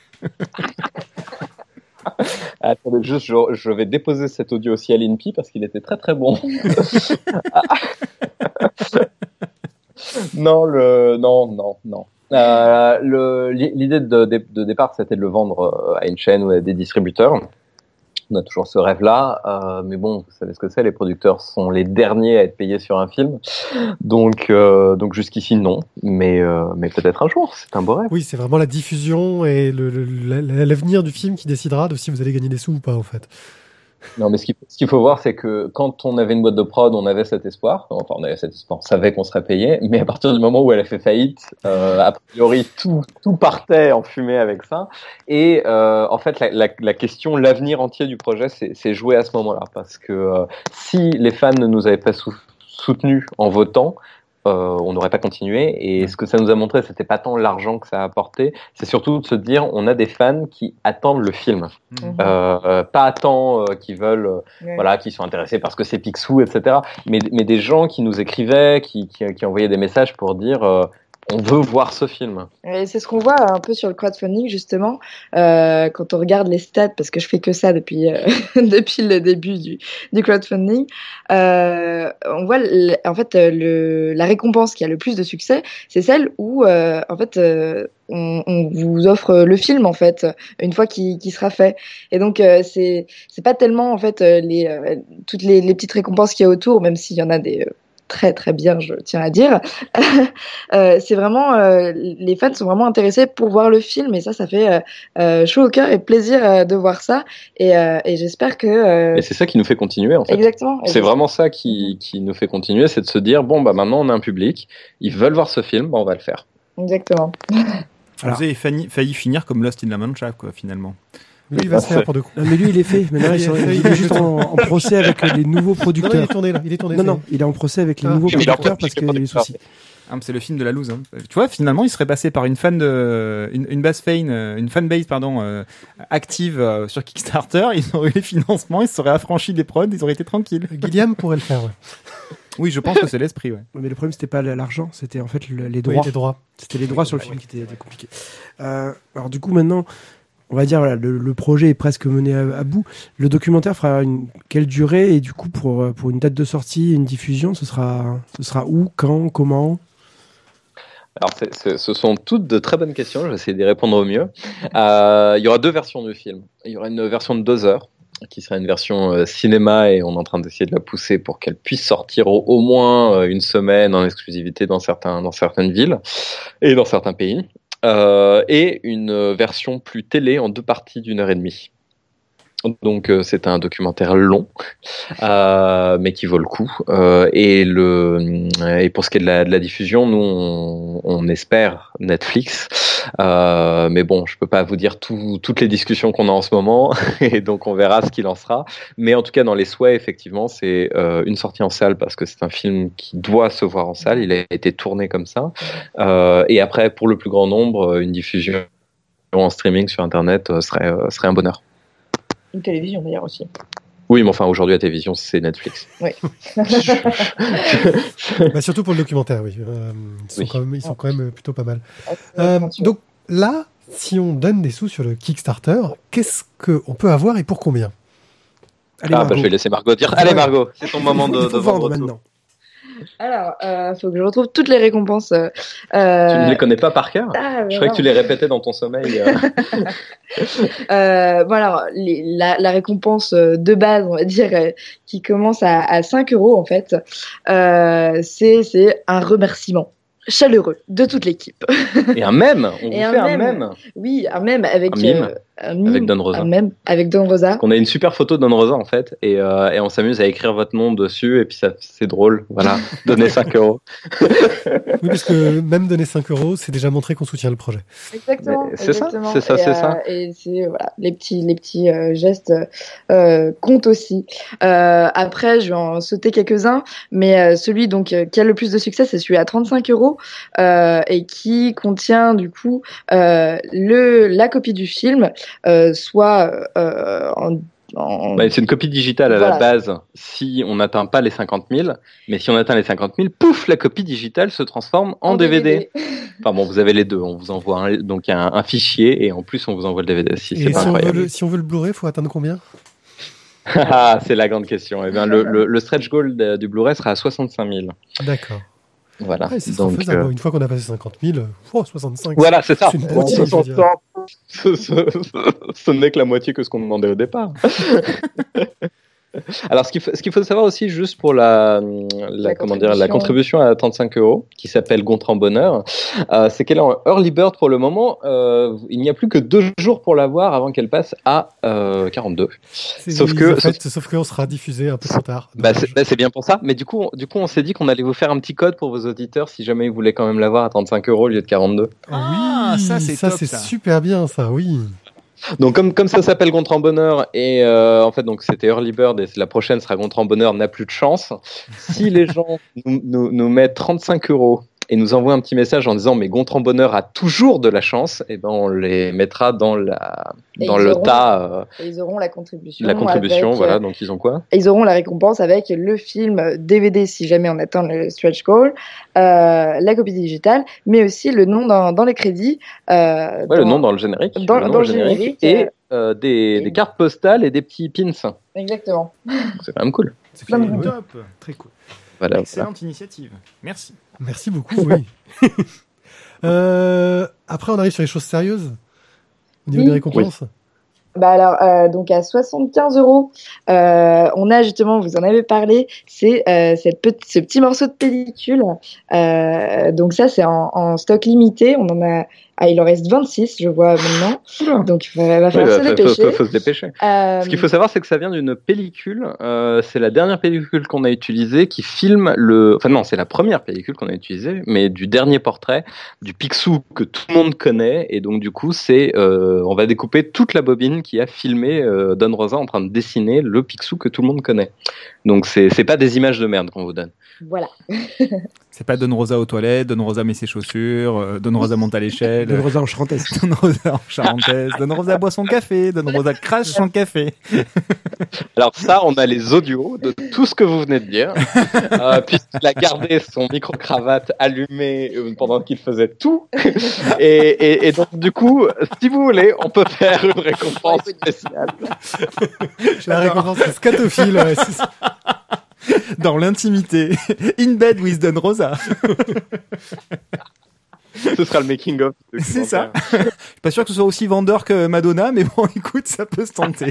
Attendez, juste, je, je vais déposer cet audio aussi à l'I N P I parce qu'il était très très bon. non, le, non, non, non. Euh, le, l'idée de, de, de départ, c'était de le vendre à une chaîne ou à des distributeurs. On a toujours ce rêve-là, euh, mais bon, vous savez ce que c'est, les producteurs sont les derniers à être payés sur un film, donc euh, donc jusqu'ici non, mais euh, mais peut-être un jour, c'est un beau rêve. Oui, c'est vraiment la diffusion et le, le- la- l'avenir du film qui décidera de si vous allez gagner des sous ou pas, en fait. Non, mais ce qu'il ce qu'il faut voir, c'est que quand on avait une boîte de prod, on avait cet espoir. Enfin, on avait cet espoir, on savait qu'on serait payé. Mais à partir du moment où elle a fait faillite, euh, a priori, tout, tout partait en fumée avec ça. Et euh, en fait, la, la, la question, l'avenir entier du projet, c'est c'est joué à ce moment-là. Parce que euh, si les fans ne nous avaient pas sou- soutenus en votant, euh, on n'aurait pas continué. Et ce que ça nous a montré, c'était pas tant l'argent que ça a apporté, c'est surtout de se dire, on a des fans qui attendent le film. Mhm. Euh, euh, pas tant euh, qui veulent, euh, Ouais. voilà, qui sont intéressés parce que c'est Picsou, et cetera. Mais, mais des gens qui nous écrivaient, qui, qui, qui envoyaient des messages pour dire, euh, on veut voir ce film. Et c'est ce qu'on voit un peu sur le crowdfunding justement, euh, quand on regarde les stats, parce que je fais que ça depuis euh, depuis le début du, du crowdfunding. Euh, on voit le, en fait le, la récompense qui a le plus de succès, c'est celle où euh, en fait euh, on, on vous offre le film en fait une fois qu'il, qu'il sera fait. Et donc euh, c'est c'est pas tellement en fait les euh, toutes les, les petites récompenses qu'il y a autour, même s'il y en a des euh, très très bien, je tiens à dire. euh, c'est vraiment euh, les fans sont vraiment intéressés pour voir le film et ça, ça fait euh, euh, chaud au cœur et plaisir euh, de voir ça. Et, euh, et j'espère que. Euh... Et c'est ça qui nous fait continuer en fait. Exactement. C'est vraiment ça qui qui nous fait continuer, c'est de se dire bon bah maintenant on a un public, ils veulent voir ce film, bah on va le faire. Exactement. Alors, vous avez failli, failli finir comme Lost in La Mancha quoi finalement. Lui, il va se faire pour de coup. Non, mais lui, il est fait. Maintenant, il, il est juste en, en procès avec les nouveaux producteurs. Non, il est tourné là. Il est tourné. Non, non, il est en procès avec les Ah. nouveaux Mais il est en producteurs procès parce qu'il y a des soucis. Ah, mais c'est le film de la loose. Hein. Tu vois, finalement, il serait passé par une fan de, une, une base fan, une fanbase pardon, euh, active euh, sur Kickstarter. Ils auraient eu les financements, ils se seraient affranchis des prods, ils auraient été tranquilles. Guillaume pourrait le faire. Ouais. Oui, je pense que c'est l'esprit. Ouais. Mais le problème, c'était pas l'argent, c'était en fait le- les Oui, droits. les droits. C'était les droits sur le film qui étaient, étaient compliqués. Euh, alors du coup, maintenant, on va dire voilà, le, le projet est presque mené à, à bout. Le documentaire fera une quelle durée et du coup pour pour une date de sortie, une diffusion, ce sera ce sera où, quand, comment? Alors, c'est, c'est, ce sont toutes de très bonnes questions. Je vais essayer d'y répondre au mieux. Euh, il y aura deux versions du film. Il y aura une version de deux heures, qui sera une version euh, cinéma, et on est en train d'essayer de la pousser pour qu'elle puisse sortir au, au moins euh, une semaine en exclusivité dans certains, dans certaines villes et dans certains pays. Euh, et une version plus télé en deux parties d'une heure et demie. Donc euh, c'est un documentaire long, euh, mais qui vaut le coup. Euh, et le et pour ce qui est de la, de la diffusion, nous on, on espère Netflix, euh, mais bon, je peux pas vous dire tout, toutes les discussions qu'on a en ce moment, et donc on verra ce qu'il en sera. Mais en tout cas, dans les souhaits, effectivement, c'est euh, une sortie en salle parce que c'est un film qui doit se voir en salle. Il a été tourné comme ça, euh, et après, pour le plus grand nombre, une diffusion en streaming sur Internet euh, serait euh, serait un bonheur. Une télévision d'ailleurs aussi. Oui, mais enfin, aujourd'hui, la télévision, c'est Netflix. Oui. Bah, surtout pour le documentaire, oui. Euh, ils sont, Oui. quand même, ils sont quand même plutôt pas mal. Euh, donc là, si on donne des sous sur le Kickstarter, qu'est-ce qu'on peut avoir et pour combien? Allez, Ah, Margot. bah, je vais laisser Margot dire. Allez, Margot, c'est ton moment de, Il de faut vendre vendre tout. maintenant. Alors, euh, faut que je retrouve toutes les récompenses. Euh, Tu ne les connais pas par cœur? Ah, Je croyais que tu les répétais dans ton sommeil. euh. Euh, bon alors, les, la, la récompense euh, de base, on va dire, euh, qui commence à, à cinq euros en fait, euh, c'est c'est un remerciement chaleureux de toute l'équipe. Et un mème. On Et vous un fait un mème. mème. Oui, un mème avec Un mime. euh, un mime, Avec Don Rosa. un mème avec Don Rosa. On a une super photo de Don Rosa en fait, et, euh, et on s'amuse à écrire votre nom dessus, et puis ça, c'est drôle. Voilà, donnez cinq euros. Oui, parce que même donner cinq euros, c'est déjà montrer qu'on soutient le projet. Exactement. Mais c'est ça, exactement. c'est ça, Et, c'est euh, ça. Et c'est voilà, les petits, les petits euh, gestes euh, comptent aussi. Euh, après, je vais en sauter quelques-uns, mais euh, celui donc euh, qui a le plus de succès, c'est celui à trente-cinq euros euh, et qui contient du coup euh, le la copie du film, euh, soit euh, en En... Ouais, c'est une copie digitale à Voilà. la base si on n'atteint pas les cinquante mille, mais si on atteint les cinquante mille, pouf, la copie digitale se transforme en, D V D. Enfin bon, vous avez les deux, on vous envoie un, donc un, un fichier, et en plus on vous envoie le D V D. Si, Et c'est si pas on, veut incroyable. le, si on veut le Blu-ray, faut atteindre combien? Ah, c'est la grande question. Eh bien, le, le, le stretch goal de- du Blu-ray sera à soixante-cinq mille. D'accord. Voilà. Ouais, c'est sera donc, faisable. euh, Une fois qu'on a passé cinquante mille, oh, soixante-cinq. voilà, c'est ça. C'est une On moitié, se je veux dire. sent- ce, ce- ce n'est que la moitié que ce qu'on demandait au départ. Alors, ce qu'il faut, ce qu'il faut savoir aussi, juste pour la, la, La comment dire, la contribution. contribution à trente-cinq euros, qui s'appelle Gontran Bonheur, euh, c'est qu'elle est en early bird pour le moment. Euh, il n'y a plus que deux jours pour l'avoir avant qu'elle passe à euh, quarante-deux. C'est- Sauf oui, que- en fait, sauf qu'on sera diffusé un peu trop tard. Bah, Dommage. c'est, bah, c'est bien pour ça. Mais du coup, on, du coup, on s'est dit qu'on allait vous faire un petit code pour vos auditeurs si jamais ils voulaient quand même l'avoir à trente-cinq euros au lieu de quarante-deux. Ah Ah, oui, ça, c'est ça top, c'est ça. super bien, ça, oui. Donc comme comme ça s'appelle Gontran Bonheur, et euh, en fait donc c'était Early Bird, et la prochaine sera Gontran Bonheur n'a plus de chance. Si les gens nous, nous, nous mettent trente-cinq euros et nous envoient un petit message en disant mais Gontran Bonheur a toujours de la chance, et ben on les mettra dans la Et dans ils le auront- tas euh, Et ils auront la contribution. la contribution. avec, Voilà, euh, donc ils ont quoi? Ils auront la récompense avec le film D V D si jamais on atteint le stretch goal, euh, la copie digitale, mais aussi le nom dans, dans les crédits. Euh, Ouais, le nom dans le générique, dans- le nom dans au le générique, et euh, des, et- des cartes postales et des petits pins. Exactement. C'est quand même cool. C'est plein de ouais, Top. très cool. Voilà. Excellente initiative. Merci. Merci beaucoup, oui. Euh, après, on arrive sur les choses sérieuses. Au niveau Oui. des récompenses. Bah alors, euh, donc à soixante-quinze euros, euh, on a justement, vous en avez parlé, c'est euh, cette petite, ce petit morceau de pellicule. Euh, donc ça, c'est en, en stock limité. On en a, ah, il en reste vingt-six, je vois maintenant. Donc il va, va Oui, falloir bah, se faut, dépêcher. faut- faut se dépêcher. Euh, Ce qu'il faut savoir, c'est que ça vient d'une pellicule. Euh, c'est la dernière pellicule qu'on a utilisée qui filme le. Enfin non, c'est la première pellicule qu'on a utilisée, mais du dernier portrait du Picsou que tout le monde connaît. Et donc du coup, c'est, euh, on va découper toute la bobine qui a filmé euh, Don Rosa en train de dessiner le Picsou que tout le monde connaît. Donc c'est c'est pas des images de merde qu'on vous donne. Voilà. C'est pas Don Rosa aux toilettes, Don Rosa met ses chaussures, euh, Don Rosa monte à l'échelle, Le Rosa en charentaise. Don Rosa en charentaise, Don Rosa boit son café, Don Rosa crache son café. Alors ça, on a les audios de tout ce que vous venez de dire, euh, puisqu'il a gardé son micro-cravate allumé euh, pendant qu'il faisait tout. Et, et, et donc du coup, si vous voulez, on peut faire une récompense spéciale. La récompense, c'est scatophile. Ouais, c'est ça. Dans l'intimité. In bed with Don Rosa. Ce sera le making of. C'est ça. Je suis pas sûr que ce soit aussi vendeur que Madonna, mais bon, écoute, ça peut se tenter.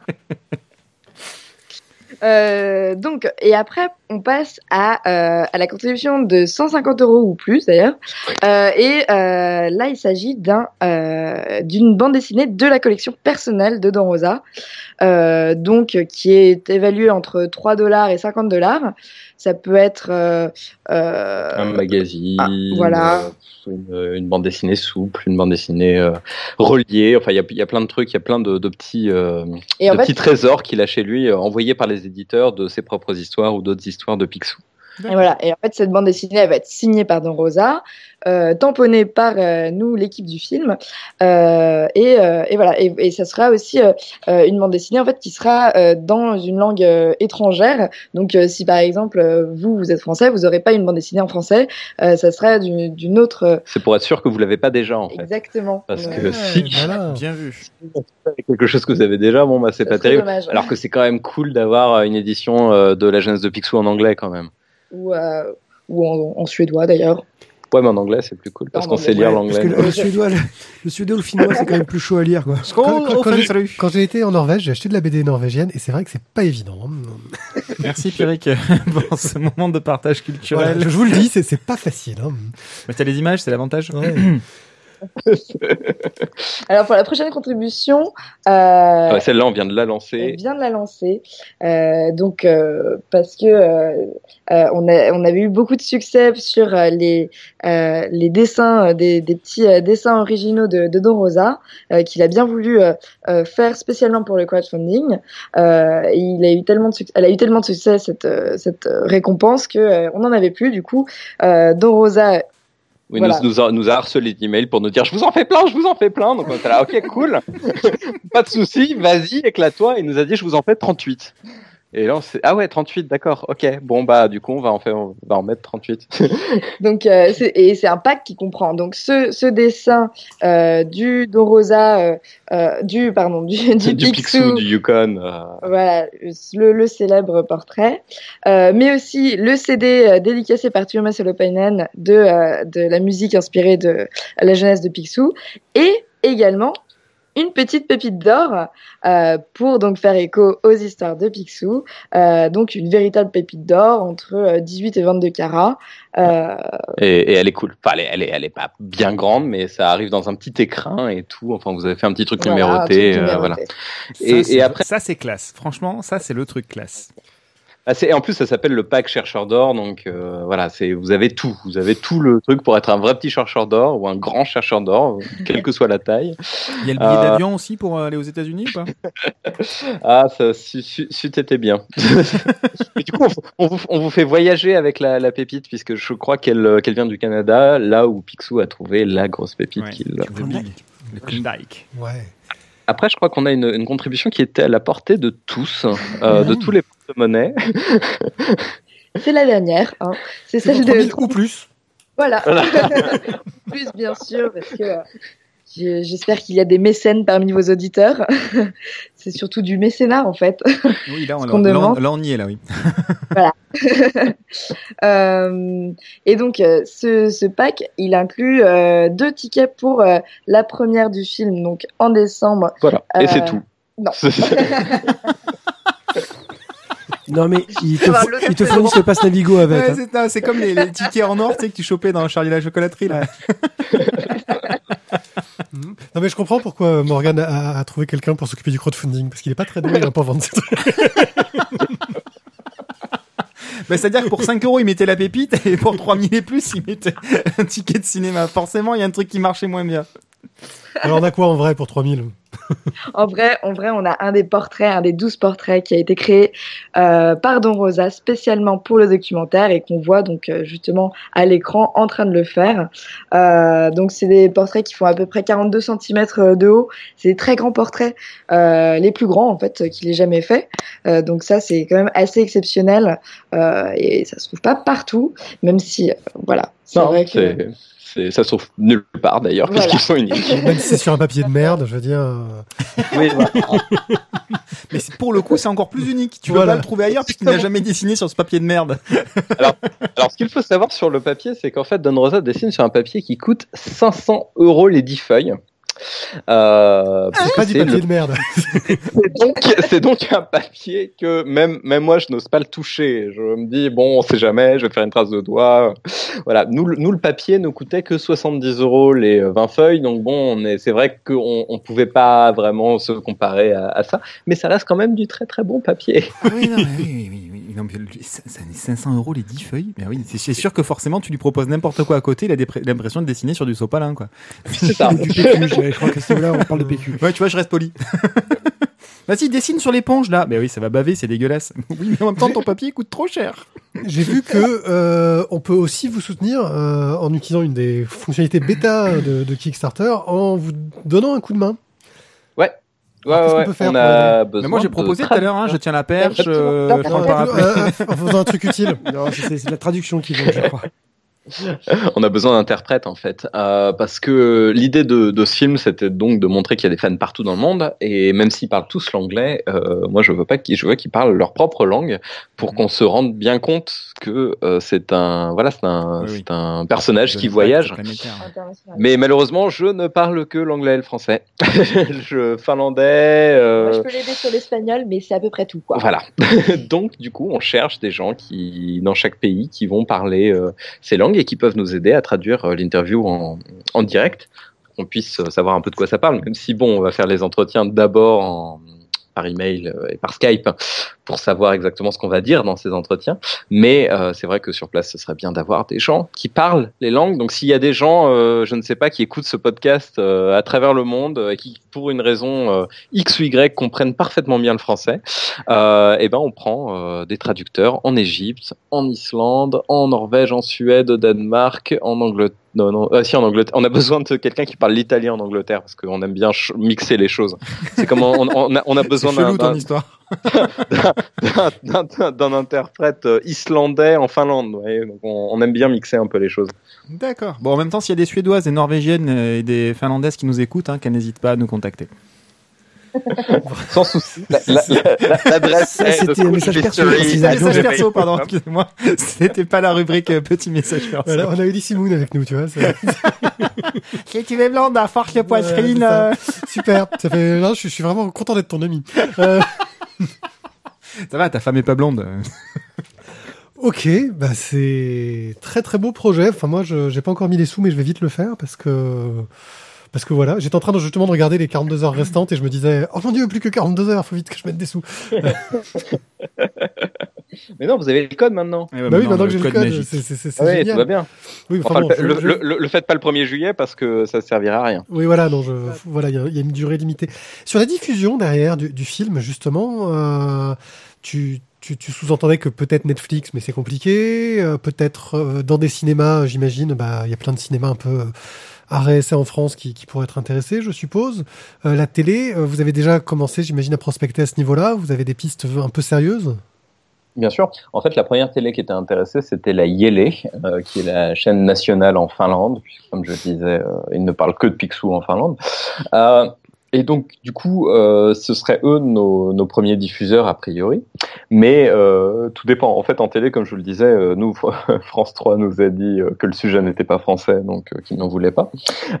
Euh, donc, et après, on passe à, euh, à la contribution de cent cinquante euros ou plus d'ailleurs. Euh, et euh, là, il s'agit d'un euh, d'une bande dessinée de la collection personnelle de Don Rosa, euh, donc qui est évaluée entre trois dollars et cinquante dollars. Ça peut être euh, euh, Un magazine, ah, voilà. euh, une, une bande dessinée souple, une bande dessinée euh, reliée. Enfin, il y a, il y a plein de trucs, il y a plein de, de petits, euh, Et de en fait- petits trésors qu'il a chez lui, euh, envoyés par les éditeurs de ses propres histoires ou d'autres histoires de Picsou. Et voilà. Et en fait, cette bande dessinée, elle va être signée par Don Rosa, euh, tamponnée par euh, nous, l'équipe du film, euh, et, euh, et voilà. Et, et ça sera aussi euh, euh, une bande dessinée en fait qui sera euh, dans une langue euh, étrangère. Donc, euh, si par exemple euh, vous vous êtes français, vous aurez pas une bande dessinée en français, euh, ça sera d'une, d'une autre. euh, C'est pour être sûr que vous l'avez pas déjà, en fait. Exactement. Parce Ouais. que si Voilà. Bien vu. quelque chose que vous avez déjà, bon, bah, c'est Ça pas serait terrible. dommage. Alors que c'est quand même cool d'avoir une édition euh, de la jeunesse de Picsou en anglais, quand même. Ou, euh, ou en, en suédois d'ailleurs. Ouais, mais en anglais, c'est plus cool, parce En qu'on sait anglais, lire Parce l'anglais. que le, le suédois, le, le suédois ou le finnois, c'est quand même plus chaud à lire, quoi. Quand, quand- quand j'ai, salut. quand j'ai été en Norvège, j'ai acheté de la B D norvégienne et c'est vrai que c'est pas évident. hein. Merci Pierrick pour ce moment de partage culturel. Voilà, je vous le dis, c'est, c'est pas facile. hein. Mais t'as les images, c'est l'avantage. Ouais. Alors pour la prochaine contribution, euh, Ouais, celle-là, on vient de la elle lancer. vient de la lancer, euh, donc euh, parce que euh, euh, on, a, on avait eu beaucoup de succès sur euh, les euh, les dessins, euh, des, des petits euh, dessins originaux de, de Don Rosa, euh, qu'il a bien voulu euh, euh, faire spécialement pour le crowdfunding. Euh, et il a eu tellement de succès, elle a eu tellement de succès cette euh, cette récompense que euh, on en avait plus. Du coup, euh, Don Rosa Oui, Voilà. nous, nous, a, nous a harcelé d'emails pour nous dire je vous en fais plein, je vous en fais plein. Donc on était là, ok, cool, pas de souci, vas-y, éclate-toi. Il nous a dit je vous en fais trente-huit. Et là, on s'est ah ouais, trente-huit, d'accord, ok. Bon bah du coup, on va en faire, on va en mettre trente-huit. Donc euh, c'est, et c'est un pack qui comprend donc ce, ce dessin euh, du Don Rosa, euh, euh, du pardon du, du, du Picsou, Picsou, du Yukon. euh, voilà le, le célèbre portrait, euh, mais aussi le C D euh, dédicacé par Tuomas Holopainen de euh, de la musique inspirée de la jeunesse de Picsou, et également une petite pépite d'or euh, pour donc faire écho aux histoires de Picsou, euh, donc une véritable pépite d'or entre euh, dix-huit et vingt-deux carats. Euh, Et, et elle est cool. Enfin, elle est, elle est, elle est pas bien grande, mais ça arrive dans un petit écrin et tout. Enfin, vous avez fait un petit truc voilà, un numéroté, truc euh, numéroté. voilà. Ça, Et, c'est- et après, ça c'est classe. Franchement, ça c'est le truc classe. Ah, c'est, et en plus, ça s'appelle le pack chercheur d'or, donc euh, voilà, c'est, vous avez tout, vous avez tout le truc pour être un vrai petit chercheur d'or ou un grand chercheur d'or, quelle que soit la taille. Il y a le billet Euh, d'avion aussi pour aller aux États-Unis ou pas? Ah, ça, c'eût c'eût- c'eût été bien. Et du coup, on, on vous, on vous fait voyager avec la, la pépite, puisque je crois qu'elle, qu'elle vient du Canada, là où Picsou a trouvé la grosse pépite Ouais, qu'il. le big, le Klondike. Ouais. Après, je crois qu'on a une, une contribution qui était à la portée de tous, euh, de tous les porte-monnaies. C'est la dernière. Hein. C'est C'est celle pour trois de. mille ou plus. Voilà. Plus, bien sûr, parce que euh, j'ai- j'espère qu'il y a des mécènes parmi vos auditeurs. C'est surtout du mécénat, en fait. Oui, là on, Ce qu'on là, on- demande. là, on y est, là, oui. Euh, et donc, euh, ce, ce pack, il inclut euh, deux tickets pour euh, la première du film, donc en décembre. Voilà. Et Euh, c'est tout. Non. Non, mais il te, Alors, faut- l'autre, il te c'est fournissent le pass Navigo avec. Ouais, hein. c'est, ça, c'est comme les, les tickets en or, tu sais, que tu chopais dans Charlie la chocolaterie, là. Mhm. Non mais je comprends pourquoi Morgan a, a trouvé quelqu'un pour s'occuper du crowdfunding, parce qu'il est pas très doué hein, pour vendre ses trucs. Bah, c'est-à-dire que pour cinq euros, il mettait la pépite, et pour trois mille et plus, il mettait un ticket de cinéma. Forcément, il y a un truc qui marchait moins bien. Alors on a quoi en vrai pour trois mille? En vrai, en vrai, on a un des portraits, un des douze portraits qui a été créé euh, par Don Rosa spécialement pour le documentaire et qu'on voit donc euh, justement à l'écran en train de le faire. Euh, donc c'est des portraits qui font à peu près quarante-deux centimètres de haut. C'est des très grands portraits, euh, les plus grands en fait qu'il ait jamais fait. Euh, donc ça c'est quand même assez exceptionnel euh, et ça se trouve pas partout, même si euh, voilà. C'est Non, vrai que c'est, c'est, ça se trouve nulle part d'ailleurs, Voilà. puisqu'ils sont uniques. Même si c'est sur un papier de merde, je veux dire. euh, Oui, voilà. Mais c'est, pour le coup, c'est encore plus unique. Tu Voilà. vas pas le trouver ailleurs, puisqu'il n'a jamais dessiné sur ce papier de merde. Alors, ce qu'il faut savoir sur le papier, c'est qu'en fait, Don Rosa dessine sur un papier qui coûte cinq cents euros les dix feuilles. Euh, C'est puisque pas du c'est papier le- de merde. c'est donc, c'est donc un papier que même, même moi, je n'ose pas le toucher. Je me dis, bon, on sait jamais, je vais faire une trace de doigt. Voilà. Nous, le- nous le papier ne coûtait que soixante-dix euros les vingt feuilles. Donc bon, on est, c'est vrai qu'on on pouvait pas vraiment se comparer à, à ça. Mais ça reste quand même du très très bon papier. Ah oui, non, mais oui, oui, oui, non, mais le- ça, ça est cinq cents euros les dix feuilles. Mais oui, c'est, c'est sûr que forcément, tu lui proposes n'importe quoi à côté, il a des- l'impression de dessiner sur du sopalin, quoi. C'est ça. Du P Q, je, je crois que c'est là on parle de P Q. Ouais, tu vois, je reste poli. Vas-y, dessine sur l'éponge, là. Mais oui, ça va baver, c'est dégueulasse. Oui, mais en même temps, ton papier coûte trop cher. J'ai vu que euh, on peut aussi vous soutenir euh, en utilisant une des fonctionnalités bêta de, de Kickstarter en vous donnant un coup de main. Ouais. Ouais, Alors, qu'est-ce ouais, qu'on peut faire on pour a besoin Mais moi, j'ai de proposé tout à l'heure, hein, je tiens la perche, euh, Non, je prends le Non, parapluie. euh, euh, en faisant un truc utile. Non, c'est, c'est la traduction qui vaut, je crois. On a besoin d'interprètes en fait, euh, parce que l'idée de, de ce film, c'était donc de montrer qu'il y a des fans partout dans le monde, et même s'ils parlent tous l'anglais, euh, moi je veux pas qu'ils, je veux qu'ils parlent leur propre langue, pour qu'on se rende bien compte que euh, c'est un, voilà, c'est un, Oui, oui. c'est un personnage De qui l'impact voyage. planétaire. international. Mais malheureusement, je ne parle que l'anglais et le français. je finlandais. euh, Moi, je peux l'aider sur l'espagnol, mais c'est à peu près tout quoi. Voilà. Donc, du coup, on cherche des gens qui, dans chaque pays, qui vont parler euh, ces langues et qui peuvent nous aider à traduire euh, l'interview en, en direct, pour qu'on puisse euh, savoir un peu de quoi ça parle. Même si, bon, on va faire les entretiens d'abord en, par email euh, et par Skype pour savoir exactement ce qu'on va dire dans ces entretiens. Mais euh, c'est vrai que sur place, ce serait bien d'avoir des gens qui parlent les langues. Donc, s'il y a des gens, euh, je ne sais pas, qui écoutent ce podcast euh, à travers le monde euh, et qui, pour une raison euh, X ou Y, comprennent parfaitement bien le français, euh, et ben on prend euh, des traducteurs en Égypte, en Islande, en Norvège, en Suède, au Danemark, en Angleterre. Non, non, euh, si en Angleterre. On a besoin de quelqu'un qui parle l'italien en Angleterre parce qu'on aime bien ch- mixer les choses. C'est comme on, on, a, on a besoin C'est d'un, chelou ton d'un, histoire. d'un, d'un, d'un interprète euh, islandais en Finlande. Vous voyez, donc on, on aime bien mixer un peu les choses. D'accord. Bon, en même temps, s'il y a des Suédoises, des Norvégiennes euh, et des Finlandaises qui nous écoutent, hein, qu'elles n'hésitent pas à nous contacter. Sans souci. La, la, la, la, l'adresse Ça, est de c'était un message Coach perso, Mystery. précisé. Ah, message donc, perso, pardon, excusez-moi. C'était pas la rubrique euh, petit message perso. Voilà, on a Ellie Simoun avec nous, tu vois. c'est- Si tu veux blonde, à force le poitrine. Ouais, c'est ça. Super. Ça fait, là, je, suis- je suis vraiment content d'être ton ami. Euh, Ça va, ta femme est pas blonde. ok, bah c'est très très beau projet. Enfin moi, je j'ai pas encore mis les sous, mais je vais vite le faire parce que parce que voilà, j'étais en train de, justement de regarder les quarante-deux heures restantes et je me disais oh mon dieu, plus que quarante-deux heures, faut vite que je mette des sous. Mais non, vous avez le code maintenant. Eh ouais, Bah oui, maintenant que j'ai le code, magique. c'est c'est- c'est- c'est Ah ouais, génial. tout va bien. Oui, enfin Enfin, bon, le, je- le, je- le, le- le faites pas le premier juillet parce que ça servira à rien. Oui, voilà, non, je, voilà, il y, a- il y a une durée limitée. Sur la diffusion derrière du, du film, justement, euh, tu, tu, tu sous-entendais que peut-être Netflix, mais c'est compliqué. euh, peut-être euh, dans des cinémas, j'imagine, bah, il y a plein de cinémas un peu euh, arrêt essai en France qui, qui pourraient être intéressés, je suppose. Euh, la télé, euh, vous avez déjà commencé, j'imagine, à prospecter à ce niveau-là. Vous avez des pistes un peu sérieuses. Bien sûr. En fait, la première télé qui était intéressée, c'était la Yle, euh, qui est la chaîne nationale en Finlande. Puisque, comme je disais, euh, ils ne parlent que de Picsou en Finlande. Euh, et donc, du coup, euh, ce seraient eux nos, nos premiers diffuseurs, a priori. Mais euh, tout dépend. En fait, en télé, comme je vous le disais, euh, nous, France trois nous a dit euh, que le sujet n'était pas français, donc euh, qu'ils n'en voulaient pas.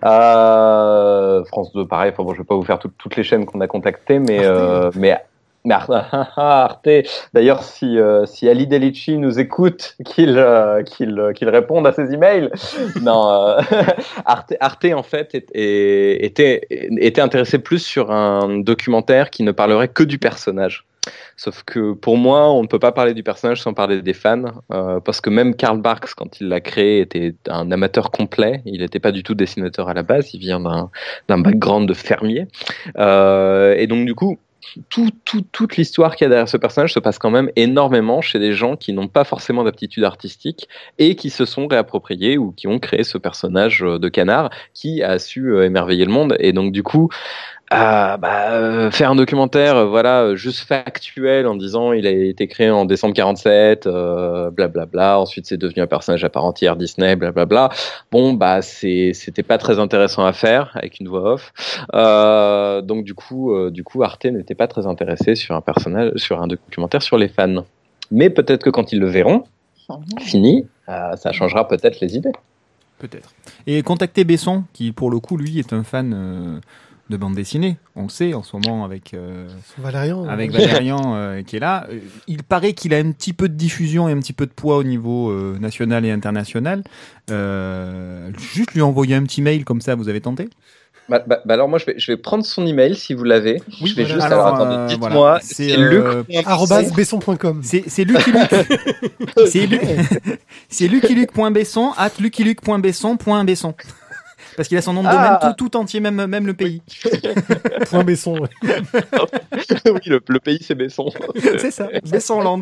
Euh, France deux, pareil. Enfin bon, je vais pas vous faire tout, toutes les chaînes qu'on a contactées, mais... Euh, mais Mais Arte, d'ailleurs, si, euh, si Ali Delici nous écoute, qu'il euh, qu'il euh, qu'il réponde à ses emails. Non, euh, Arte, Arte, en fait, est, est, était, était intéressé plus sur un documentaire qui ne parlerait que du personnage. Sauf que pour moi, on ne peut pas parler du personnage sans parler des fans, euh, parce que même Karl Barks, quand il l'a créé, était un amateur complet. Il n'était pas du tout dessinateur à la base, il vient d'un d'un background de fermier. Euh, et donc, du coup, Tout, tout, toute l'histoire qu'il y a derrière ce personnage se passe quand même énormément chez des gens qui n'ont pas forcément d'aptitude artistique et qui se sont réappropriés ou qui ont créé ce personnage de canard qui a su émerveiller le monde. Et donc du coup, euh, bah, euh, faire un documentaire, euh, voilà, juste factuel en disant il a été créé en décembre quarante-sept, euh, blablabla. Ensuite, c'est devenu un personnage à part entière Disney, blablabla. Bon, bah, c'est, c'était pas très intéressant à faire avec une voix off. Euh, donc du coup, euh, du coup, Arte n'était pas très intéressé sur un personnage, sur un documentaire sur les fans. Mais peut-être que quand ils le verront, fini, euh, ça changera peut-être les idées. Peut-être. Et contactez Besson, qui pour le coup, lui, est un fan euh, de bande dessinée. On le sait en ce moment avec euh, Valérian. avec Valérian euh, qui est là. Euh, Il paraît qu'il a un petit peu de diffusion et un petit peu de poids au niveau euh, national et international. Euh, juste lui envoyer un petit mail comme ça, vous avez tenté ? Bah, bah, bah alors moi je vais je vais prendre son email si vous l'avez. Oui, je vais voilà. juste Alors, alors, attendez, euh, dites-moi voilà. c'est, C'est, Luc. euh, arobase besson point com. C'est c'est Lucky Luke. c'est Lu- c'est luckyluke.besson at luckyluke.besson.besson. Parce qu'il a son nom de Ah. domaine tout, tout entier, même, même le pays. Point Besson. Ouais. Oui, le, le pays c'est Besson. C'est ça, Bessonland.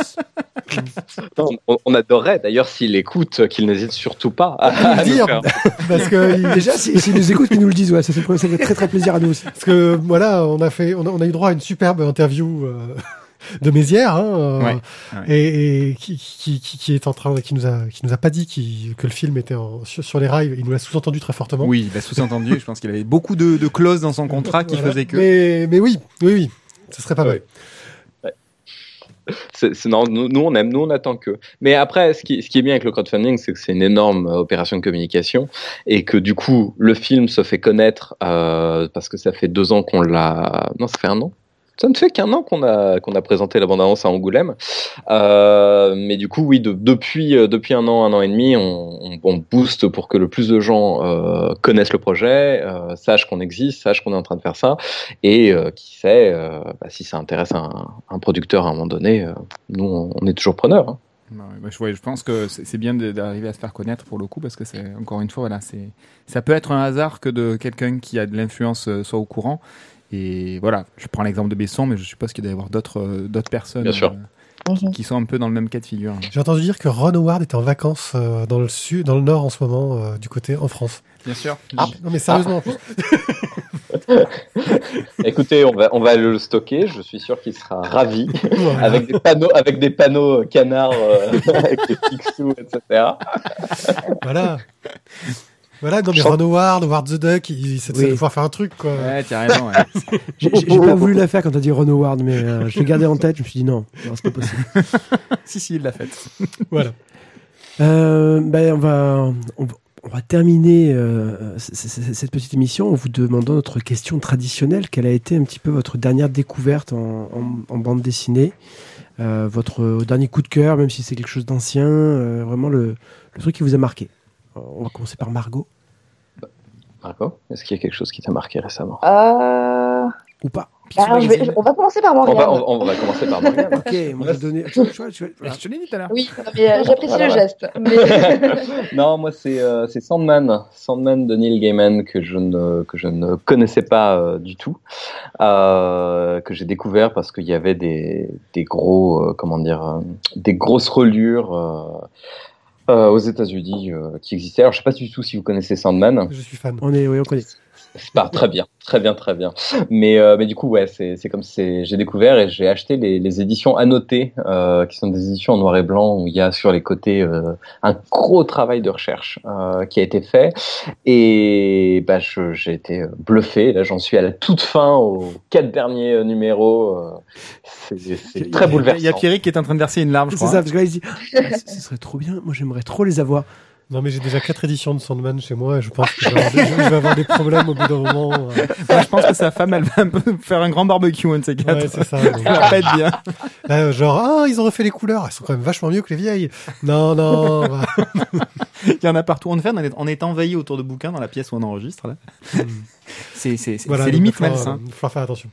Non, on, on adorerait d'ailleurs s'il écoute qu'il n'hésite surtout pas à, À à le nous dire. faire- Parce que il- Déjà, s'ils si, nous écoutent, qu'ils nous le disent, ouais, ça fait, ça fait très très plaisir à nous aussi. Parce que voilà, on a fait, on a, on a eu droit à une superbe interview euh, de Mézières, hein, euh, Ouais, ouais. et, et qui, qui, qui, qui est en train, qui nous a, qui nous a pas dit qui, que le film était en, sur, sur les rails. Il nous l'a sous-entendu très fortement. Oui, il a sous-entendu. Je pense qu'il avait beaucoup de, de clauses dans son contrat qui Voilà. faisaient que. Mais, mais oui, oui, oui, ce serait pas mal. Ouais. C'est, c'est, non, nous, nous, on aime, nous on attend que. Mais après, ce qui, ce qui est bien avec le crowdfunding, c'est que c'est une énorme euh, opération de communication et que du coup, le film se fait connaître euh, parce que ça fait deux ans qu'on l'a. Non, ça fait un an. Ça ne fait qu'un an qu'on a qu'on a présenté la bande-annonce à Angoulême, euh, mais du coup oui de, depuis euh, depuis un an un an et demi on, on, on booste pour que le plus de gens euh, connaissent le projet, euh, sachent qu'on existe, sachent qu'on est en train de faire ça et euh, qui sait euh, bah, si ça intéresse un, un producteur à un moment donné, euh, nous on, on est toujours preneurs. Hein. Ouais, bah, je, ouais, je pense que c'est c'est bien de- d'arriver à se faire connaître pour le coup parce que c'est encore une fois voilà c'est ça peut être un hasard que de quelqu'un qui a de l'influence euh, soit au courant. Et voilà, je prends l'exemple de Besson, mais je suppose qu'il doit y avoir d'autres euh, d'autres personnes Bien sûr. euh, qui, qui sont un peu dans le même cas de figure. J'ai entendu dire que Ron Howard était en vacances euh, dans le sud, dans le nord en ce moment, euh, du côté en France. Bien sûr. Non mais sérieusement, en plus. Écoutez, on va on va le stocker, je suis sûr qu'il sera ravi Voilà. avec des panneaux avec des panneaux canards euh, avec des Picsou et cetera. Voilà. Voilà, non mais Chant- Ron Howard, Howard the Duck, il, c'est Oui. de pouvoir faire un truc, quoi. Ouais, t'as raison. Ouais. J'ai j'ai- j'ai pas voulu la faire quand t'as dit Ron Howard, mais euh, je l'ai gardé en tête. Je me suis dit non, non c'est pas possible. si, si, il l'a fait. Voilà. Euh, ben, on va, on, va- on va terminer euh, c- c- cette petite émission en vous demandant notre question traditionnelle. Quelle a été un petit peu votre dernière découverte en, en- en bande dessinée, euh, votre dernier coup de cœur, même si c'est quelque chose d'ancien, euh, vraiment le, le truc qui vous a marqué. Euh, On va commencer par Margot, Marco, est-ce qu'il y a quelque chose qui t'a marqué récemment? Euh... ou pas. Picsou Alors, je vais- Magazine. on va commencer par On Morgane. va, on, on va commencer par Morgane. Ok, moi je vais donner. Tu vois, tu vois, tu vois, voilà. Je te l'ai dit tout à l'heure. Oui, non, mais euh, j'apprécie Voilà, le voilà. geste. Mais... Non, moi c'est euh, c'est Sandman, Sandman de Neil Gaiman que je ne que je ne connaissais pas euh, du tout, euh, que j'ai découvert parce qu'il y avait des des gros euh, comment dire euh, des grosses reliures euh, euh, aux États-Unis euh, qui existaient. Alors je sais pas du tout si vous connaissez Sandman. Je suis fan. On est, oui, on connaît. C'est pas très bien, très bien, très bien. Mais euh, mais du coup ouais, c'est c'est comme c'est j'ai découvert et j'ai acheté les les éditions annotées euh, qui sont des éditions en noir et blanc où il y a sur les côtés euh, un gros travail de recherche euh, qui a été fait et bah je j'ai été bluffé. Là j'en suis à la toute fin aux quatre derniers euh, numéros. Euh, c'est c'est très Il y bouleversant. a Pierrick qui est en train de verser une larme, je C'est crois. ça, parce que là, il se dit ah, ce ce serait trop bien. Moi, j'aimerais trop les avoir. Non, mais j'ai déjà quatre éditions de Sandman chez moi et je pense que je vais avoir des, je vais avoir des problèmes au bout d'un moment. euh. Ouais, je pense que sa femme, elle va un peu faire un grand barbecue, un de ces quatre. Ouais, c'est ça. donc. Ça va pas être bien. Là, genre, ah, ils ont refait les couleurs. Elles sont quand même vachement mieux que les vieilles. Non, non. bah. Il y en a partout. En fait, on est, on est envahi autour de bouquins dans la pièce où on enregistre, là. C'est, c'est, c'est, Voilà, c'est donc limite il va falloir, malsain. Il va falloir faire attention.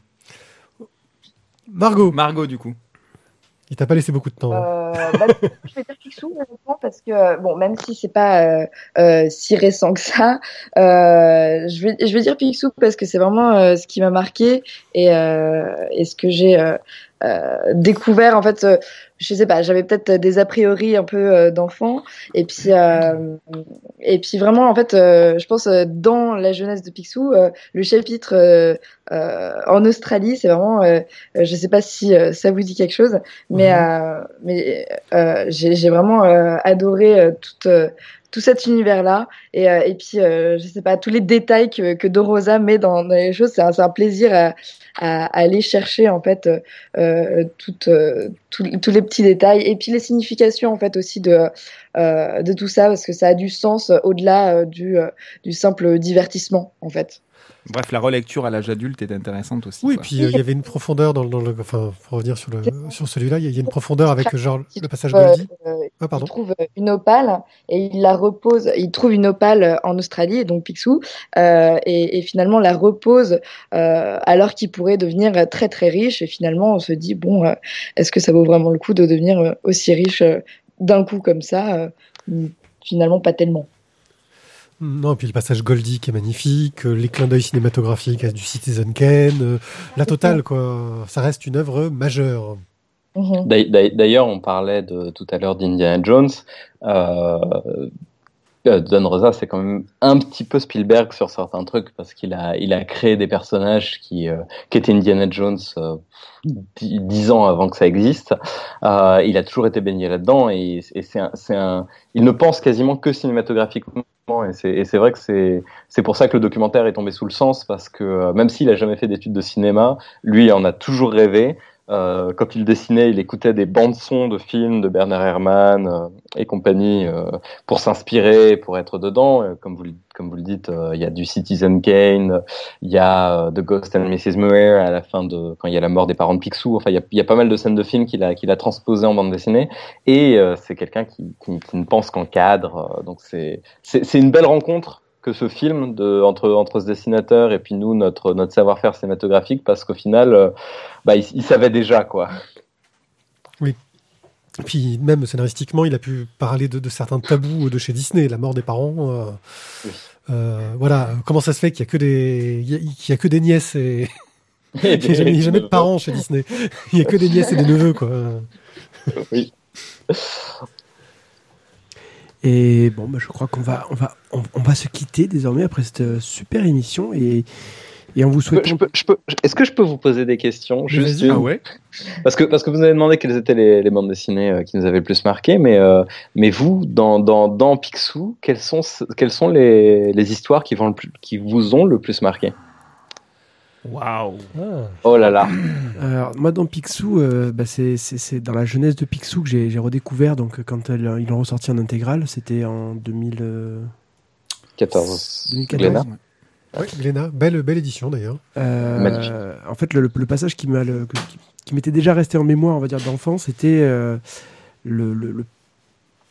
Margot, Margot, du coup. il t'a pas laissé beaucoup de temps. hein. Euh, bah, je vais dire Picsou honnêtement parce que bon, même si c'est pas euh, euh, si récent que ça, euh, je vais je vais dire Picsou parce que c'est vraiment euh, ce qui m'a marqué et euh, et ce que j'ai euh, euh, découvert en fait. Euh, je sais pas, j'avais peut-être des a priori un peu euh, d'enfant et puis euh, et puis vraiment en fait, euh, je pense euh, dans la jeunesse de Picsou, euh, le chapitre euh, euh, en Australie, c'est vraiment, euh, je sais pas si euh, ça vous dit quelque chose, mais Mhm. euh, mais euh, j'ai j'ai vraiment euh, adoré euh, tout euh, tout cet univers-là et euh, et puis euh, je sais pas tous les détails que que Dorosa met dans, dans les choses, c'est un, c'est un plaisir à, à, à aller chercher en fait euh, euh, toutes euh, tous tous les petits détails et puis les significations en fait aussi de euh, de tout ça parce que ça a du sens euh, au-delà euh, du euh, du simple divertissement en fait. Bref, la relecture à l'âge adulte est intéressante aussi. Oui, quoi. puis euh, il y avait une profondeur dans, le- dans le. Enfin, pour revenir sur, le, sur celui-là, il y a- il y a une profondeur avec genre le passage Euh, Goldie. euh, Ah, pardon. il trouve une opale et il la repose. Il trouve une opale en Australie, et donc Picsou, euh, et, et finalement la repose euh, alors qu'il pourrait devenir très très riche. Et finalement, on se dit bon, euh, est-ce que ça vaut vraiment le coup de devenir euh, aussi riche euh, d'un coup comme ça euh, Finalement, pas tellement. Non, puis le passage Goldie qui est magnifique, euh, les clins d'œil cinématographiques à du Citizen Kane, euh, la totale, quoi. Ça reste une œuvre majeure. Mhm. D'ail- d'ail- D'ailleurs, on parlait de, tout à l'heure d'Indiana Jones. Euh, euh, Don Rosa, c'est quand même un petit peu Spielberg sur certains trucs parce qu'il a, il a créé des personnages qui, euh, qui étaient Indiana Jones euh, dix, dix ans avant que ça existe. Euh, il a toujours été baigné là-dedans et, et c'est un, c'est un, il ne pense quasiment que cinématographiquement. Et c'est, et c'est vrai que c'est, c'est pour ça que le documentaire est tombé sous le sens parce que euh, même s'il a jamais fait d'études de cinéma, lui en a toujours rêvé. Euh, quand il dessinait, il écoutait des bandes son de films de Bernard Herrmann euh, et compagnie euh, pour s'inspirer, pour être dedans. Euh, comme vous le, comme vous le dites, euh, il y a du Citizen Kane, il y a euh, The Ghost and missus Muir à la fin de quand il y a la mort des parents de Picsou. Enfin, il y a, il y a pas mal de scènes de films qu'il a qu'il a transposées en bande dessinée. Et euh, c'est quelqu'un qui, qui, qui ne pense qu'en cadre. Euh, donc c'est c'est c'est une belle rencontre que ce film de entre entre ce dessinateur et puis nous notre notre savoir-faire cinématographique parce qu'au final euh, bah il, il savait déjà quoi. Et puis même scénaristiquement, il a pu parler de, de certains tabous de chez Disney, la mort des parents. euh, Oui. euh, voilà, comment ça se fait qu'il y a que des, il y a, qu'il y a que des nièces et il n'y a jamais, il y a jamais de parents chez Disney. Il y a que des nièces et des neveux, quoi. Oui. Et bon, bah, je crois qu'on va, on va, on, on va se quitter désormais après cette euh, super émission et, et en vous Je peux, souhaitant. je peux, je peux, est-ce que je peux vous poser des questions juste vas-y. une Ah ouais. parce que parce que vous avez demandé quelles étaient les, les bandes dessinées euh, qui nous avaient le plus marqué mais euh, mais vous dans dans dans Picsou quelles sont quelles sont les les histoires qui vont le plus, qui vous ont le plus marqué? Waouh. Ah. Oh là là. Alors, moi, dans Picsou, euh, bah, c'est, c'est, c'est dans la jeunesse de Picsou que j'ai, j'ai redécouvert. Donc, quand elle- ils l'ont ressorti en intégrale, c'était en deux mille, euh, quatorze. deux mille quatorze. Glénat. Oui, Glénat, belle, belle édition d'ailleurs. Euh, Magnifique. En fait, le, le- le passage qui, m'a, le- qui, qui m'était déjà resté en mémoire, on va dire, d'enfant, c'était euh, le, le, le,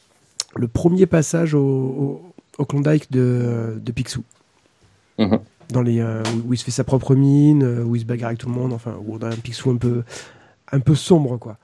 le premier passage au, au, au Klondike de, de Picsou. Mhm. dans les euh, où, où il se fait sa propre mine, euh, où il se bagarre avec tout le monde, enfin où on a un Picsou un peu un peu sombre quoi.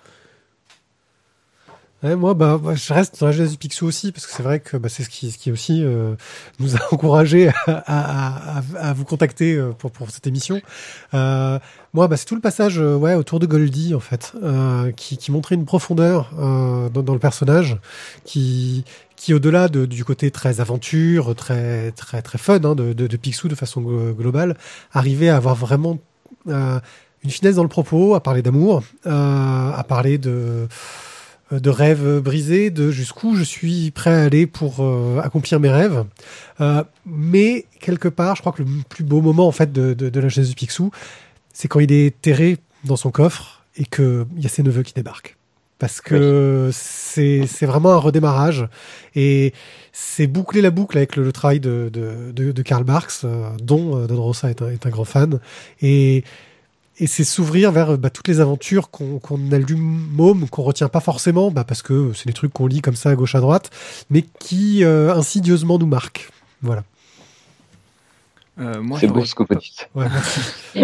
Ouais, moi, bah, bah, je reste dans la jeunesse du Picsou aussi, parce que c'est vrai que bah, c'est ce qui, ce qui aussi euh, nous a encouragé à, à, à, à vous contacter euh, pour, pour cette émission. Euh, moi, bah, c'est tout le passage euh, ouais, autour de Goldie, en fait, euh, qui, qui montrait une profondeur euh, dans, dans le personnage, qui, qui au-delà de, du côté très aventure, très, très, très fun hein, de, de, de Picsou de façon globale, arrivait à avoir vraiment euh, une finesse dans le propos, à parler d'amour, euh, à parler de... de rêves brisés, de jusqu'où je suis prêt à aller pour euh, accomplir mes rêves. Euh, mais quelque part, je crois que le plus beau moment en fait de, de, de la jeunesse du Picsou, c'est quand il est terré dans son coffre et que il y a ses neveux qui débarquent. Parce que oui. c'est c'est vraiment un redémarrage et c'est boucler la boucle avec le, le travail de de de, de Karl Barks, euh, dont euh, Don Rosa est un, est un grand fan et Et c'est s'ouvrir vers bah, toutes les aventures qu'on, qu'on allume môme, qu'on retient pas forcément, bah, parce que c'est des trucs qu'on lit comme ça à gauche à droite, mais qui euh, insidieusement nous marquent. Voilà. Euh, moi, c'est beau ce que vous dites. Ouais, merci.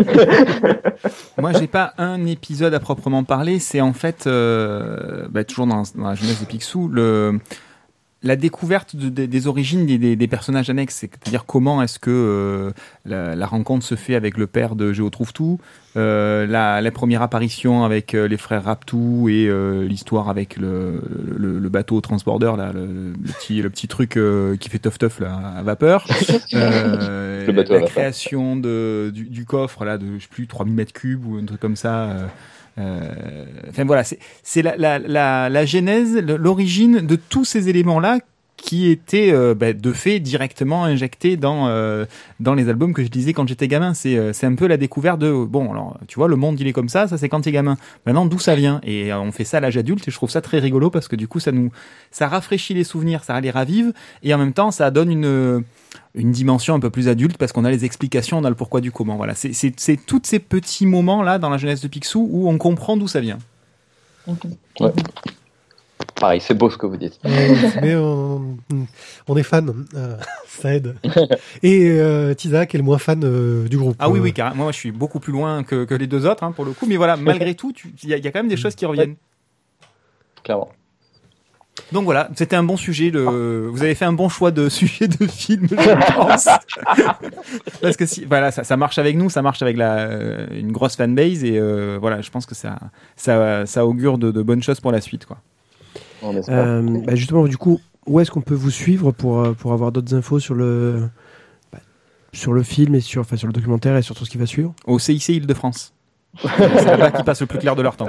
Moi, j'ai pas un épisode à proprement parler. C'est en fait, euh, bah, toujours dans, dans la jeunesse des Picsou, le... la découverte de, de, des origines des, des, des personnages annexes, c'est-à-dire comment est-ce que euh, la, la rencontre se fait avec le père de Géo Trouve-Tout, euh, la, la première apparition avec euh, les frères Raptou et euh, l'histoire avec le, le, le bateau transborder, là, le, le, petit, le petit truc euh, qui fait teuf-teuf là, à vapeur. Euh, le bateau la à vapeur. création de, du, du coffre, là, de je sais plus, trois mille mètres cubes ou un truc comme ça. Euh, Euh, enfin voilà, c'est, c'est la, la, la, la genèse, l'origine de tous ces éléments-là qui étaient euh, bah, de fait directement injectés dans euh, dans les albums que je lisais quand j'étais gamin. C'est euh, c'est un peu la découverte de bon, alors tu vois, le monde il est comme ça, ça c'est quand t'es gamin. Maintenant d'où ça vient? Et euh, on fait ça à l'âge adulte et je trouve ça très rigolo parce que du coup ça nous ça rafraîchit les souvenirs, ça les ravive et en même temps ça donne une une dimension un peu plus adulte parce qu'on a les explications, on a le pourquoi du comment. Voilà, c'est c'est c'est tous ces petits moments là dans la jeunesse de Picsou où on comprend d'où ça vient. Ouais. Pareil, c'est beau ce que vous dites. Mais, mais on, on est fan, euh, ça aide. Et euh, Tizak est le moins fan euh, du groupe. Ah oui, oui, carrément. Moi, je suis beaucoup plus loin que, que les deux autres, hein, pour le coup. Mais voilà, malgré tout, il y, y a quand même des choses qui reviennent. Clairement. Donc voilà, c'était un bon sujet. Le... Vous avez fait un bon choix de sujet de film, je pense. Parce que si, voilà, ça, ça marche avec nous, ça marche avec la, euh, une grosse fanbase. Et euh, voilà, je pense que ça, ça, ça augure de, de bonnes choses pour la suite, quoi. Euh, bah justement, du coup, où est-ce qu'on peut vous suivre pour, pour avoir d'autres infos sur le, bah, sur le film et sur, enfin, sur le documentaire et sur tout ce qui va suivre? Au C I C Île-de-France. C'est là-bas qu'ils passent le plus clair de leur temps.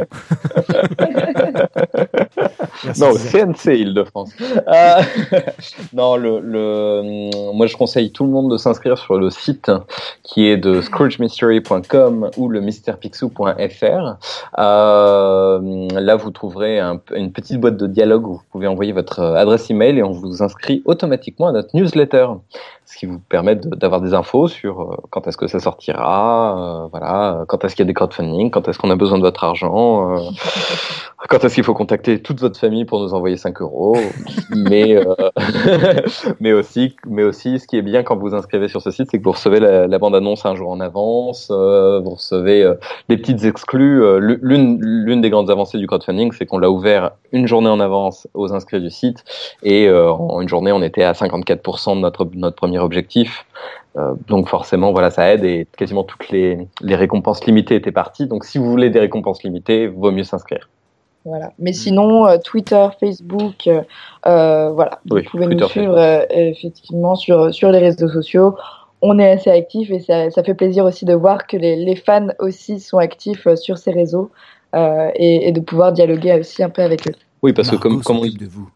Merci, non, au C N C Île-de-France. Euh, non, le, le, moi je conseille tout le monde de s'inscrire sur le site qui est de scrooge mystery point com ou le mystère picsou point f r. Euh, là, vous trouverez un, une petite boîte de dialogue où vous pouvez envoyer votre adresse email et on vous inscrit automatiquement à notre newsletter. Ce qui vous permet de, d'avoir des infos sur euh, quand est-ce que ça sortira, euh, voilà, quand est-ce qu'il y a des crowdfunding, quand est-ce qu'on a besoin de votre argent, euh, quand est-ce qu'il faut contacter toute votre famille pour nous envoyer cinq euros, mais euh, mais aussi, mais aussi, ce qui est bien quand vous vous inscrivez sur ce site, c'est que vous recevez la, la bande-annonce un jour en avance, euh, vous recevez euh, des petites exclus. Euh, l'une l'une des grandes avancées du crowdfunding, c'est qu'on l'a ouvert une journée en avance aux inscrits du site et euh, en une journée, on était à cinquante-quatre pour cent de notre notre premier objectif. Euh, donc forcément, voilà, ça aide et quasiment toutes les, les récompenses limitées étaient parties. Donc si vous voulez des récompenses limitées, vaut mieux s'inscrire. Voilà. Mais sinon, euh, Twitter, Facebook, euh, euh, voilà, vous oui, pouvez Twitter, nous suivre euh, effectivement sur sur les réseaux sociaux. On est assez actifs et ça, ça fait plaisir aussi de voir que les, les fans aussi sont actifs euh, sur ces réseaux euh, et, et de pouvoir dialoguer aussi un peu avec eux. Oui, parce Margot que comme comme on de vous.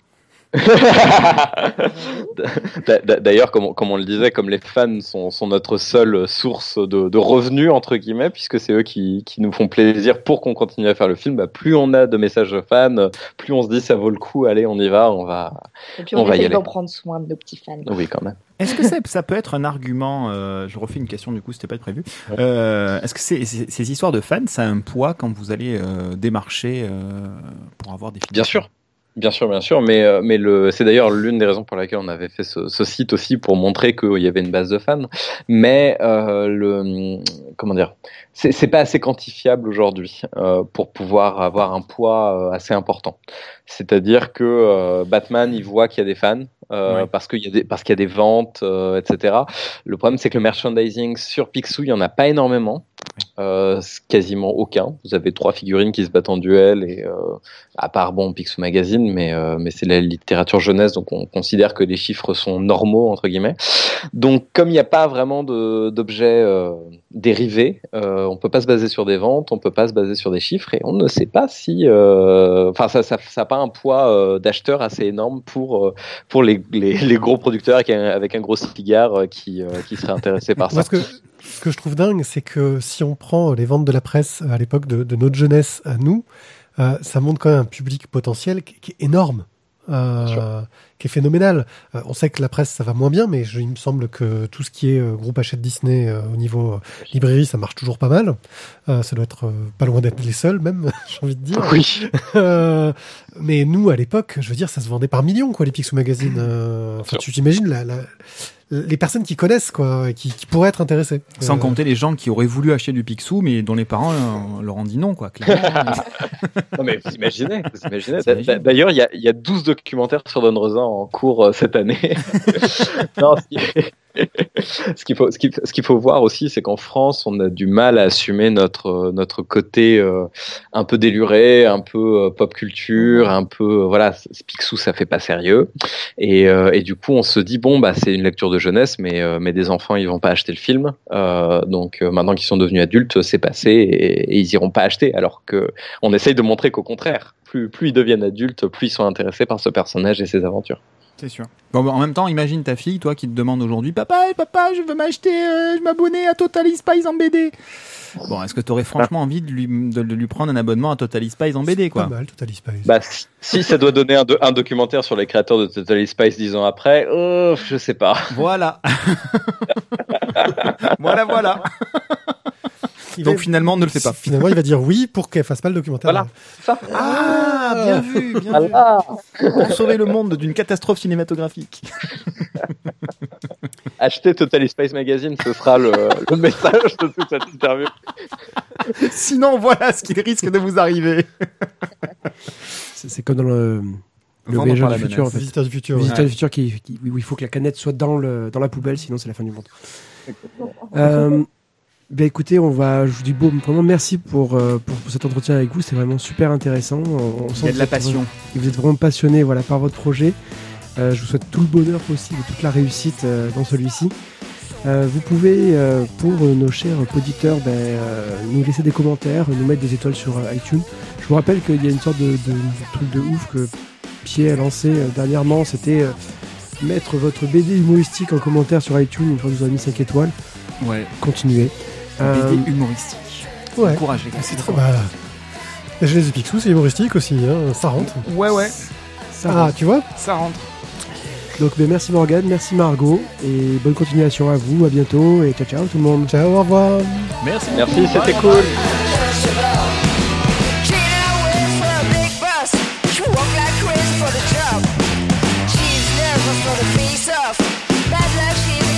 D'ailleurs, comme on, comme on le disait, comme les fans sont, sont notre seule source de, de revenus entre guillemets, puisque c'est eux qui, qui nous font plaisir pour qu'on continue à faire le film, bah, plus on a de messages de fans, plus on se dit ça vaut le coup, allez, on y va, on va. Et puis on, on essaie d'en prendre soin de nos petits fans. Oui, quand même. Est-ce que ça, ça peut être un argument euh, je refais une question du coup, c'était pas prévu. Euh, est-ce que c'est, c'est, ces histoires de fans, ça a un poids quand vous allez euh, démarcher euh, pour avoir des films? Bien sûr. Bien sûr, bien sûr, mais, euh, mais le, c'est d'ailleurs l'une des raisons pour laquelle on avait fait ce, ce site aussi, pour montrer qu'il y avait une base de fans. Mais euh, le, comment dire, c'est, c'est pas assez quantifiable aujourd'hui euh, pour pouvoir avoir un poids euh, assez important. C'est-à-dire que euh, Batman, il voit qu'il y a des fans. Euh, Ouais. parce qu'il y a des parce qu'il y a des ventes, euh, et cetera. Le problème, c'est que le merchandising sur Picsou, il y en a pas énormément, euh, c'est quasiment aucun. Vous avez trois figurines qui se battent en duel et euh, à part bon Picsou Magazine, mais euh, mais c'est la littérature jeunesse, donc on considère que les chiffres sont normaux entre guillemets. Donc comme il n'y a pas vraiment de d'objets euh, dérivés, euh, on peut pas se baser sur des ventes, on peut pas se baser sur des chiffres et on ne sait pas si, euh, enfin ça ça ça a pas un poids euh, d'acheteur assez énorme pour euh, pour les Les, les gros producteurs avec un, avec un gros cigare euh, qui, euh, qui seraient intéressés par ça. Moi, ce que, ce que je trouve dingue, c'est que si on prend les ventes de la presse à l'époque de, de notre jeunesse à nous, euh, ça montre quand même un public potentiel qui, qui est énorme, euh, qui est phénoménal. Euh, on sait que la presse, ça va moins bien, mais je, il me semble que tout ce qui est euh, groupe Hachette Disney euh, au niveau euh, librairie, ça marche toujours pas mal. Euh, ça doit être euh, pas loin d'être les seuls, même, j'ai envie de dire. Oui. Euh, mais nous, à l'époque, je veux dire, ça se vendait par millions, quoi, les Picsou Magazine. Euh, enfin, tu t'imagines la, la, les personnes qui connaissent, quoi, qui, qui pourraient être intéressées. Sans Euh, compter les gens qui auraient voulu acheter du Picsou, mais dont les parents euh, leur ont dit non, quoi. Clairement. Non, mais vous imaginez, vous imaginez. T'imagines. D'a- D'ailleurs, il y a, il y a douze documentaires sur Don Rosa en cours euh, cette année. Non, ce qui- ce qu'il faut, ce qu'il, ce qu'il faut voir aussi, c'est qu'en France, on a du mal à assumer notre notre côté euh, un peu déluré, un peu euh, pop culture, un peu euh, voilà, c- Picsou, ça fait pas sérieux. Et, euh, et du coup, on se dit bon, bah c'est une lecture de jeunesse, mais euh, mais des enfants, ils vont pas acheter le film. Euh, donc euh, maintenant qu'ils sont devenus adultes, c'est passé et, et ils iront pas acheter. Alors que on essaye de montrer qu'au contraire, plus plus ils deviennent adultes, plus ils sont intéressés par ce personnage et ses aventures. C'est sûr. Bon, bah, en même temps, imagine ta fille, toi, qui te demande aujourd'hui, papa, papa, je veux m'acheter, euh, je m'abonner à Totally Spies en B D. Bon, est-ce que tu aurais franchement envie de lui, de, de lui prendre un abonnement à Totally Spies en B D, quoi? Pas mal, Totally Spies. Bah, si, si ça doit donner un, do- un documentaire sur les créateurs de Totally Spies dix ans après, euh, je sais pas. Voilà. voilà, voilà. Il Donc va- finalement, ne le fais pas. Finalement, il va dire oui pour qu'elle fasse pas le documentaire. Voilà. Ça. Ah, bien vu, bien vu. Voilà. Pour sauver le monde d'une catastrophe cinématographique. Achetez Totally Spies Magazine, ce sera le, le message de toute cette interview. Sinon, voilà ce qui risque de vous arriver. C'est, c'est comme dans le, le Vendre voyageur par du la futur, en menace. fait. Visiteur du futur. Le ouais. Visiteur du futur qui, qui- où il faut que la canette soit dans, le, dans la poubelle, sinon c'est la fin du monde. Euh, ben écoutez, on va, je vous dis bon, vraiment merci pour, euh, pour, pour cet entretien avec vous, c'est vraiment super intéressant. On, on sent Il y a que de la vous êtes passion. vraiment- Vous êtes vraiment passionné, voilà, par votre projet. Euh, je vous souhaite tout le bonheur possible et toute la réussite euh, dans celui-ci. Euh, vous pouvez, euh, pour euh, nos chers auditeurs, ben, euh, nous laisser des commentaires, nous mettre des étoiles sur euh, iTunes. Je vous rappelle qu'il y a une sorte de, de, de truc de ouf que Pierre a lancé euh, dernièrement, c'était euh, mettre votre B D humoristique en commentaire sur iTunes une fois que vous avez mis cinq étoiles. Ouais. Continuez. Euh, B D humoristique. Ouais. Courage, les gars. C'est trop. Bah, la Genèse du Picsou, c'est humoristique aussi, hein. Ça rentre. Ouais, ouais. ça Ah, tu vois. Ça rentre. Donc ben, merci Morgane, merci Margot, et bonne continuation à vous, à bientôt, et ciao ciao tout le monde. Ciao, au revoir. Merci. Merci, c'était cool. She's nervous for the face off. Bad luck, she's